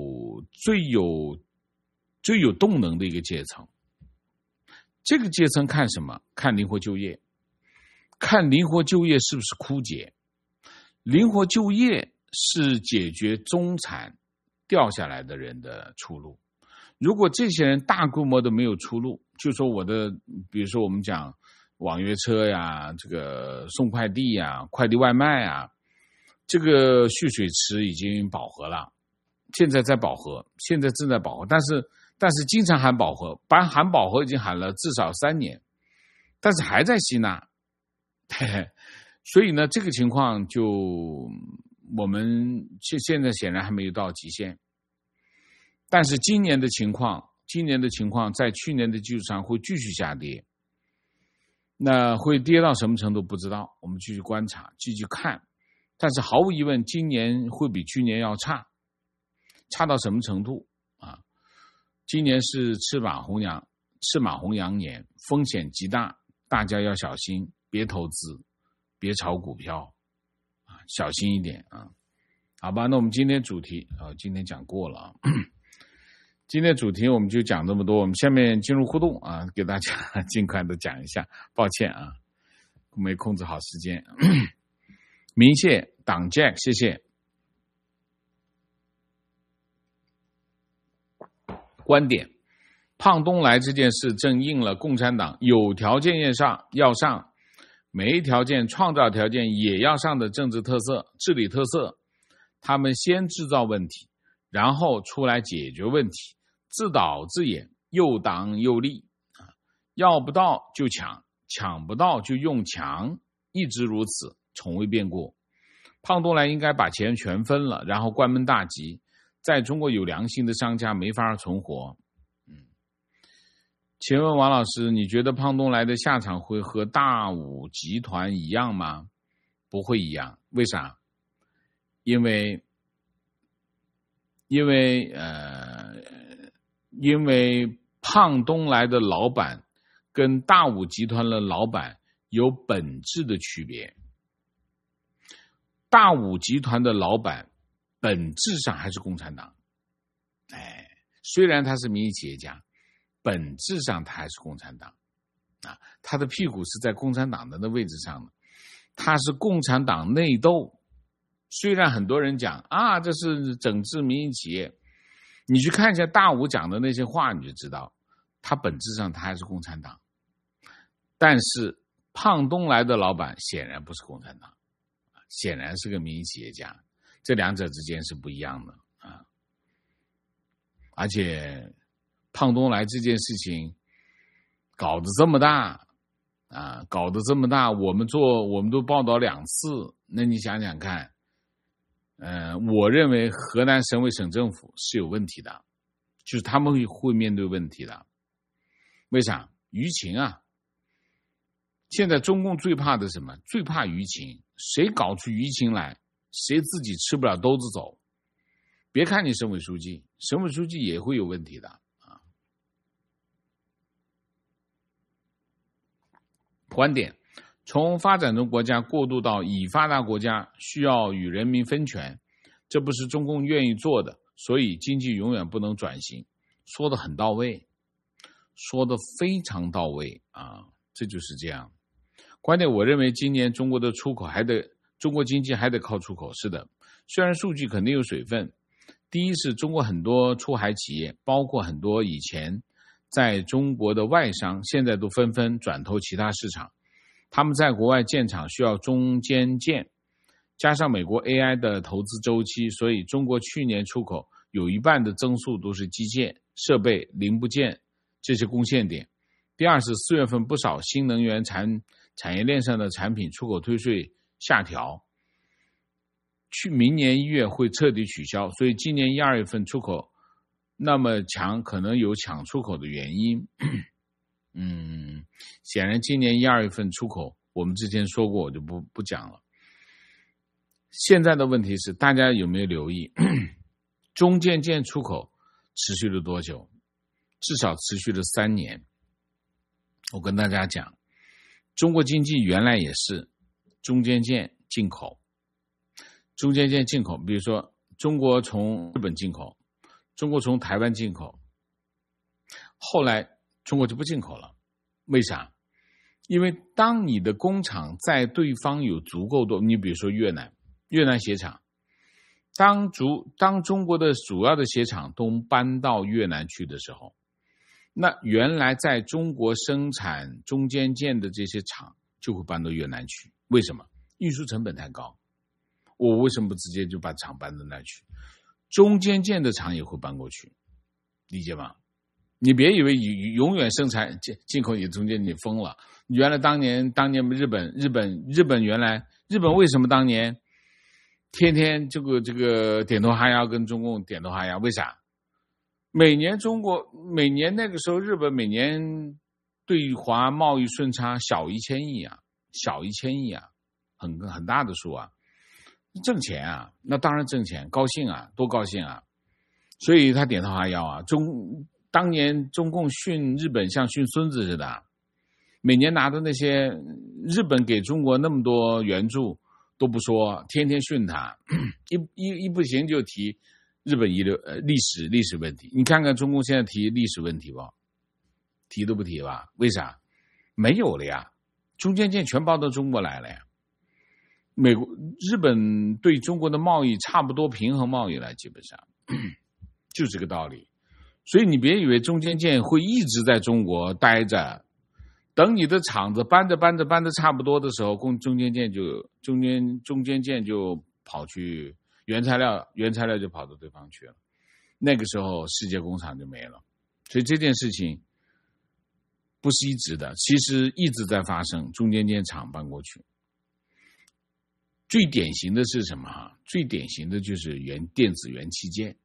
有动能的一个阶层。这个阶层看什么？看灵活就业，看灵活就业是不是枯竭。灵活就业是解决中产掉下来的人的出路。如果这些人大规模的没有出路，就说比如说我们讲网约车呀，这个送快递呀，快递外卖呀，这个蓄水池已经饱和了，现在正在饱和，但是经常喊饱和，喊饱和已经喊了至少3年，但是还在吸纳所以呢，这个情况就我们现在显然还没有到极限。但是今年的情况在去年的基础上会继续下跌，那会跌到什么程度不知道，我们继续观察，继续看。但是毫无疑问，今年会比去年要差到什么程度今年是赤马红羊年，风险极大，大家要小心，别投资，别炒股票小心一点好吧，那我们今天主题今天讲过了今天主题我们就讲这么多，我们下面进入互动给大家尽快的讲一下，抱歉没控制好时间明谢党 Jack， 谢谢。观点， 胖东来这件事正应了共产党有条件要上，没条件创造条件也要上的政治特色、治理特色。他们先制造问题，然后出来解决问题，自导自演，又党又立，要不到就抢，抢不到就用强，一直如此，从未变过。胖东来应该把钱全分了，然后关门大吉。在中国有良心的商家没法存活。请问王老师，你觉得胖东来的下场会和大武集团一样吗？不会一样，为啥？因为胖东来的老板跟大武集团的老板有本质的区别。大武集团的老板本质上还是共产党，虽然他是民营企业家，本质上他还是共产党啊，他的屁股是在共产党的那位置上的，他是共产党内斗。虽然很多人讲啊，这是整治民营企业，你去看一下大武讲的那些话，你就知道，他本质上他还是共产党。但是胖东来的老板显然不是共产党，显然是个民营企业家，这两者之间是不一样的啊。而且胖东来这件事情搞得这么大啊，我们都报道2次，那你想想看，我认为河南省委省政府是有问题的，就是他们会面对问题的。为啥？舆情啊！现在中共最怕的什么？最怕舆情，谁搞出舆情来，谁自己吃不了兜子走。别看你省委书记也会有问题的啊。观点：从发展中国家过渡到已发达国家，需要与人民分权，这不是中共愿意做的，所以经济永远不能转型。说得很到位，说得非常到位啊，这就是这样。观点：我认为今年中国的出口中国经济还得靠出口。是的，虽然数据肯定有水分。第一是中国很多出海企业，包括很多以前在中国的外商，现在都纷纷转投其他市场。他们在国外建厂需要中间件，加上美国 AI 的投资周期，所以中国去年出口有一半的增速都是机械、设备、零部件这些贡献点。第二是4月份不少新能源产业链上的产品出口退税下调，明年1月会彻底取消，所以今年1、2月份出口那么强，可能有抢出口的原因。显然今年1、2月份出口，我们之前说过，我就不讲了。现在的问题是，大家有没有留意，中间件出口持续了多久？至少持续了3年。我跟大家讲，中国经济原来也是中间件进口，比如说中国从日本进口，中国从台湾进口，后来中国就不进口了。为啥？因为当你的工厂在对方有足够多，你比如说越南鞋厂，当中国的主要的鞋厂都搬到越南去的时候，那原来在中国生产中间件的这些厂就会搬到越南去。为什么？运输成本太高。我为什么不直接就把厂搬到那去？中间件的厂也会搬过去，理解吗？你别以为永远生产进口，你中间你疯了。原来当年日本原来日本为什么当年天天这个点头哈腰跟中共点头哈腰？为啥？每年那个时候日本每年对华贸易顺差小1000亿啊，很大的数啊，挣钱啊，那当然挣钱，高兴啊，多高兴啊，所以他点头哈腰啊。当年中共训日本像训孙子似的，每年拿的那些日本给中国那么多援助都不说，天天训他，一不行就提日本历史问题。你看看中共现在提历史问题吧，提都不提吧？为啥？没有了呀，中间件全包到中国来了呀。日本对中国的贸易差不多平衡贸易了，基本上就这个道理。 所以你别以为中间件会一直在中国待着，等你的厂子搬着差不多的时候，中间件就跑去原材料就跑到对方去了，那个时候世界工厂就没了。所以这件事情不是一直的，其实一直在发生，中间件厂搬过去。最典型的是什么？最典型的就是电子元器件。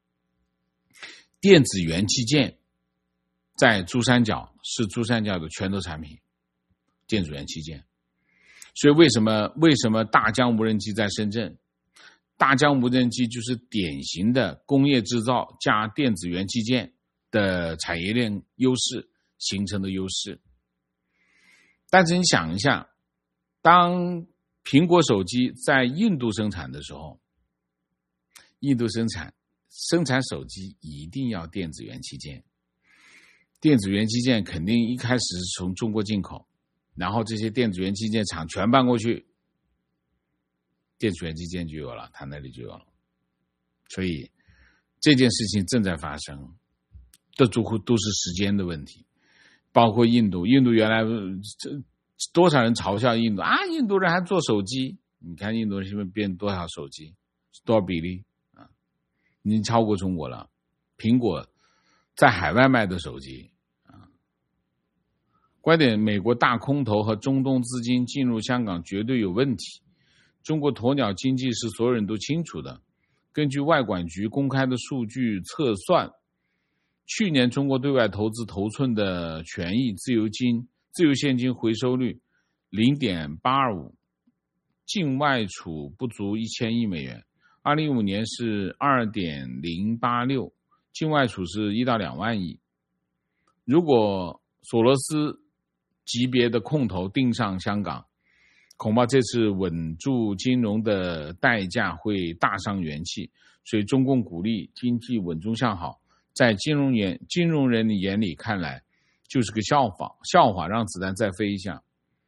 电子元器件在珠三角是珠三角的拳头产品，电子元器件。所以为什么大疆无人机在深圳？大疆无人机就是典型的工业制造加电子元器件的产业链优势形成的优势。但是你想一下，当苹果手机在印度生产的时候，印度生产手机一定要电子元器件，电子元器件肯定一开始是从中国进口，然后这些电子元器件厂全搬过去，电子元器件就有了，它那里就有了。所以这件事情正在发生，都是时间的问题。包括印度原来多少人嘲笑印度啊，印度人还做手机，你看印度人现在变多少手机，多少比例啊？已经超过中国了。苹果在海外卖的手机啊，观点：美国大空头和中东资金进入香港绝对有问题。中国鸵鸟经济是所有人都清楚的。根据外管局公开的数据测算，去年中国对外投资头寸的权益自由现金回收率 0.825， 净外储不足1000亿美元。2015年是 2.086， 境外储是1到2万亿。如果索罗斯级别的空头盯上香港，恐怕这次稳住金融的代价会大伤元气。所以中共鼓励经济稳中向好，在金融人的眼里看来就是个笑话，让子弹再飞一下。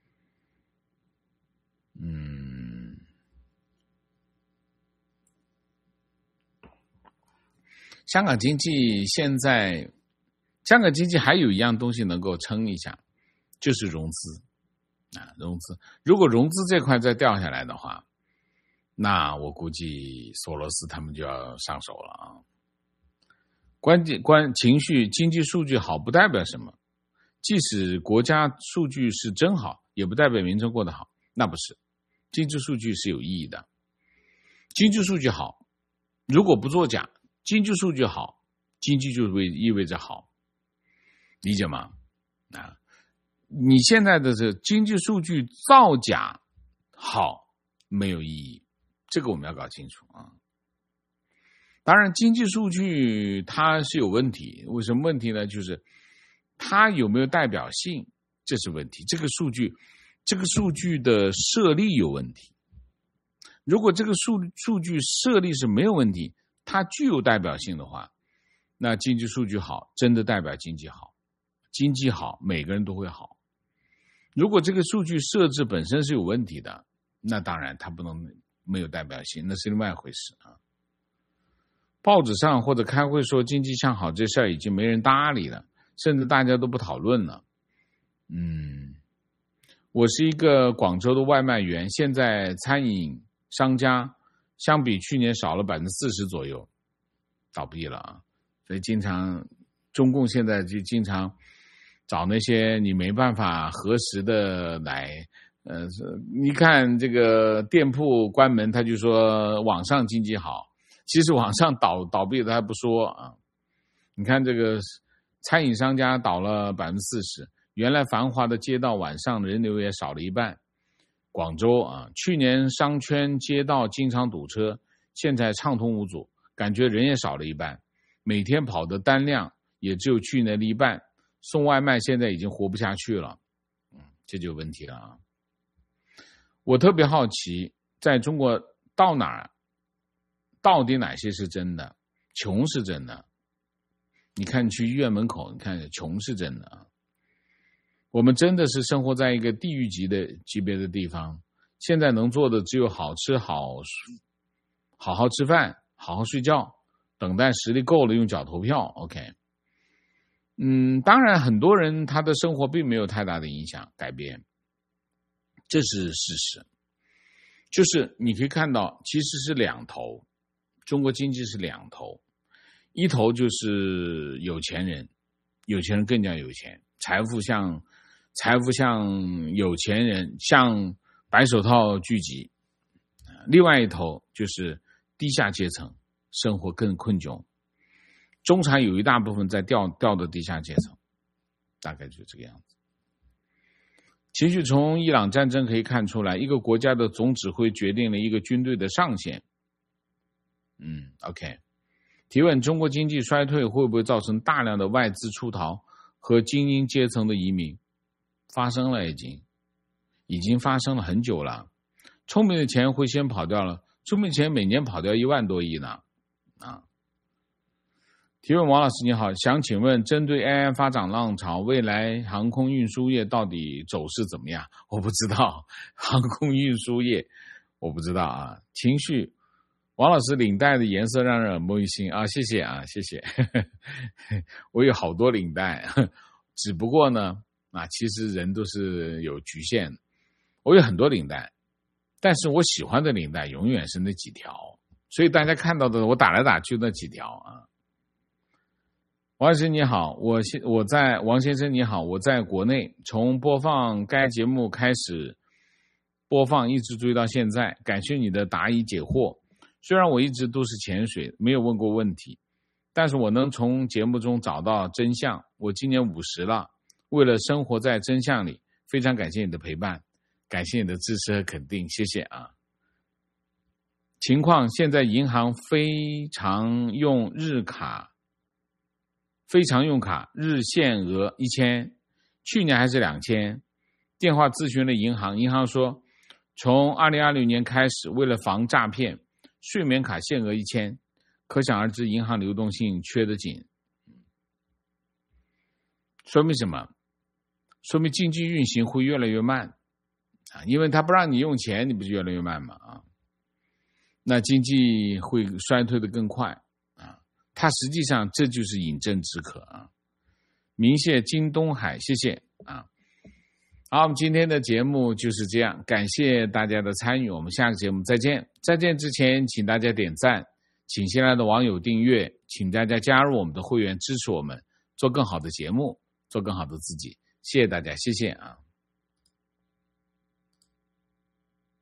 香港经济还有一样东西能够撑一下，就是融资。融资，如果融资这块再掉下来的话，那我估计索罗斯他们就要上手了啊。情绪经济数据好不代表什么，即使国家数据是真好，也不代表民众过得好，那不是。经济数据是有意义的，经济数据好，如果不作假，经济数据好，经济就意味着好，理解吗？你现在的这经济数据造假好没有意义，这个我们要搞清楚啊。当然经济数据它是有问题，为什么问题呢？就是它有没有代表性，这是问题。这个数据的设立有问题。如果这个数据设立是没有问题，它具有代表性的话，那经济数据好真的代表经济好，经济好每个人都会好。如果这个数据设置本身是有问题的，那当然它不能没有代表性，那是另外一回事啊。报纸上或者开会说经济向好这事儿已经没人搭理了，甚至大家都不讨论了。我是一个广州的外卖员，现在餐饮商家相比去年少了40%左右，倒闭了啊。所以中共现在就经常找那些你没办法核实的来，你看这个店铺关门，他就说网上经济好，其实网上倒闭的还不说啊。你看这个餐饮商家倒了40%，原来繁华的街道晚上人流也少了一半。广州啊，去年商圈街道经常堵车，现在畅通无阻，感觉人也少了一半，每天跑的单量也只有去年的一半。送外卖现在已经活不下去了，这就有问题了啊！我特别好奇，在中国到底哪些是真的？穷是真的，你看去医院门口，你看穷是真的啊！我们真的是生活在一个地狱级别的地方，现在能做的只有好好吃饭，好好睡觉，等待实力够了用脚投票。OK。 当然很多人他的生活并没有太大的影响改变，这是事实。就是你可以看到其实是两头，中国经济是两头，一头就是有钱人，有钱人更加有钱，财富像有钱人像白手套聚集，另外一头就是低下阶层，生活更困窘，中产有一大部分在掉到低下阶层，大概就这个样子。情绪从伊朗战争可以看出来，一个国家的总指挥决定了一个军队的上限。OK。提问：中国经济衰退会不会造成大量的外资出逃和精英阶层的移民？发生了，已经发生了很久了。聪明的钱会先跑掉了，聪明钱每年跑掉1万多亿呢。提问：王老师你好，想请问针对 AI 发展浪潮，未来航空运输业到底走势怎么样？我不知道，航空运输业我不知道啊。情绪：王老师领带的颜色让人耳目一新啊，谢谢啊，谢谢。我有好多领带，只不过呢，其实人都是有局限的。我有很多领带，但是我喜欢的领带永远是那几条，所以大家看到的我打来打去那几条啊。王先生你好，王先生你好，我在国内从播放该节目开始播放一直追到现在，感谢你的答疑解惑。虽然我一直都是潜水，没有问过问题，但是我能从节目中找到真相。我今年50了，为了生活在真相里，非常感谢你的陪伴，感谢你的支持和肯定，谢谢啊。情况：现在银行非常用卡，日限额1000，去年还是2000。电话咨询了银行说，从2020年开始，为了防诈骗，睡眠卡限额1000，可想而知，银行流动性缺得紧。说明什么？说明经济运行会越来越慢因为他不让你用钱，你不就越来越慢吗？那经济会衰退得更快它实际上这就是饮鸩止渴明谢金东海，谢谢好，我们今天的节目就是这样，感谢大家的参与，我们下个节目再见。再见之前，请大家点赞，请新来的网友订阅，请大家加入我们的会员，支持我们做更好的节目，做更好的自己。谢谢大家，谢谢啊。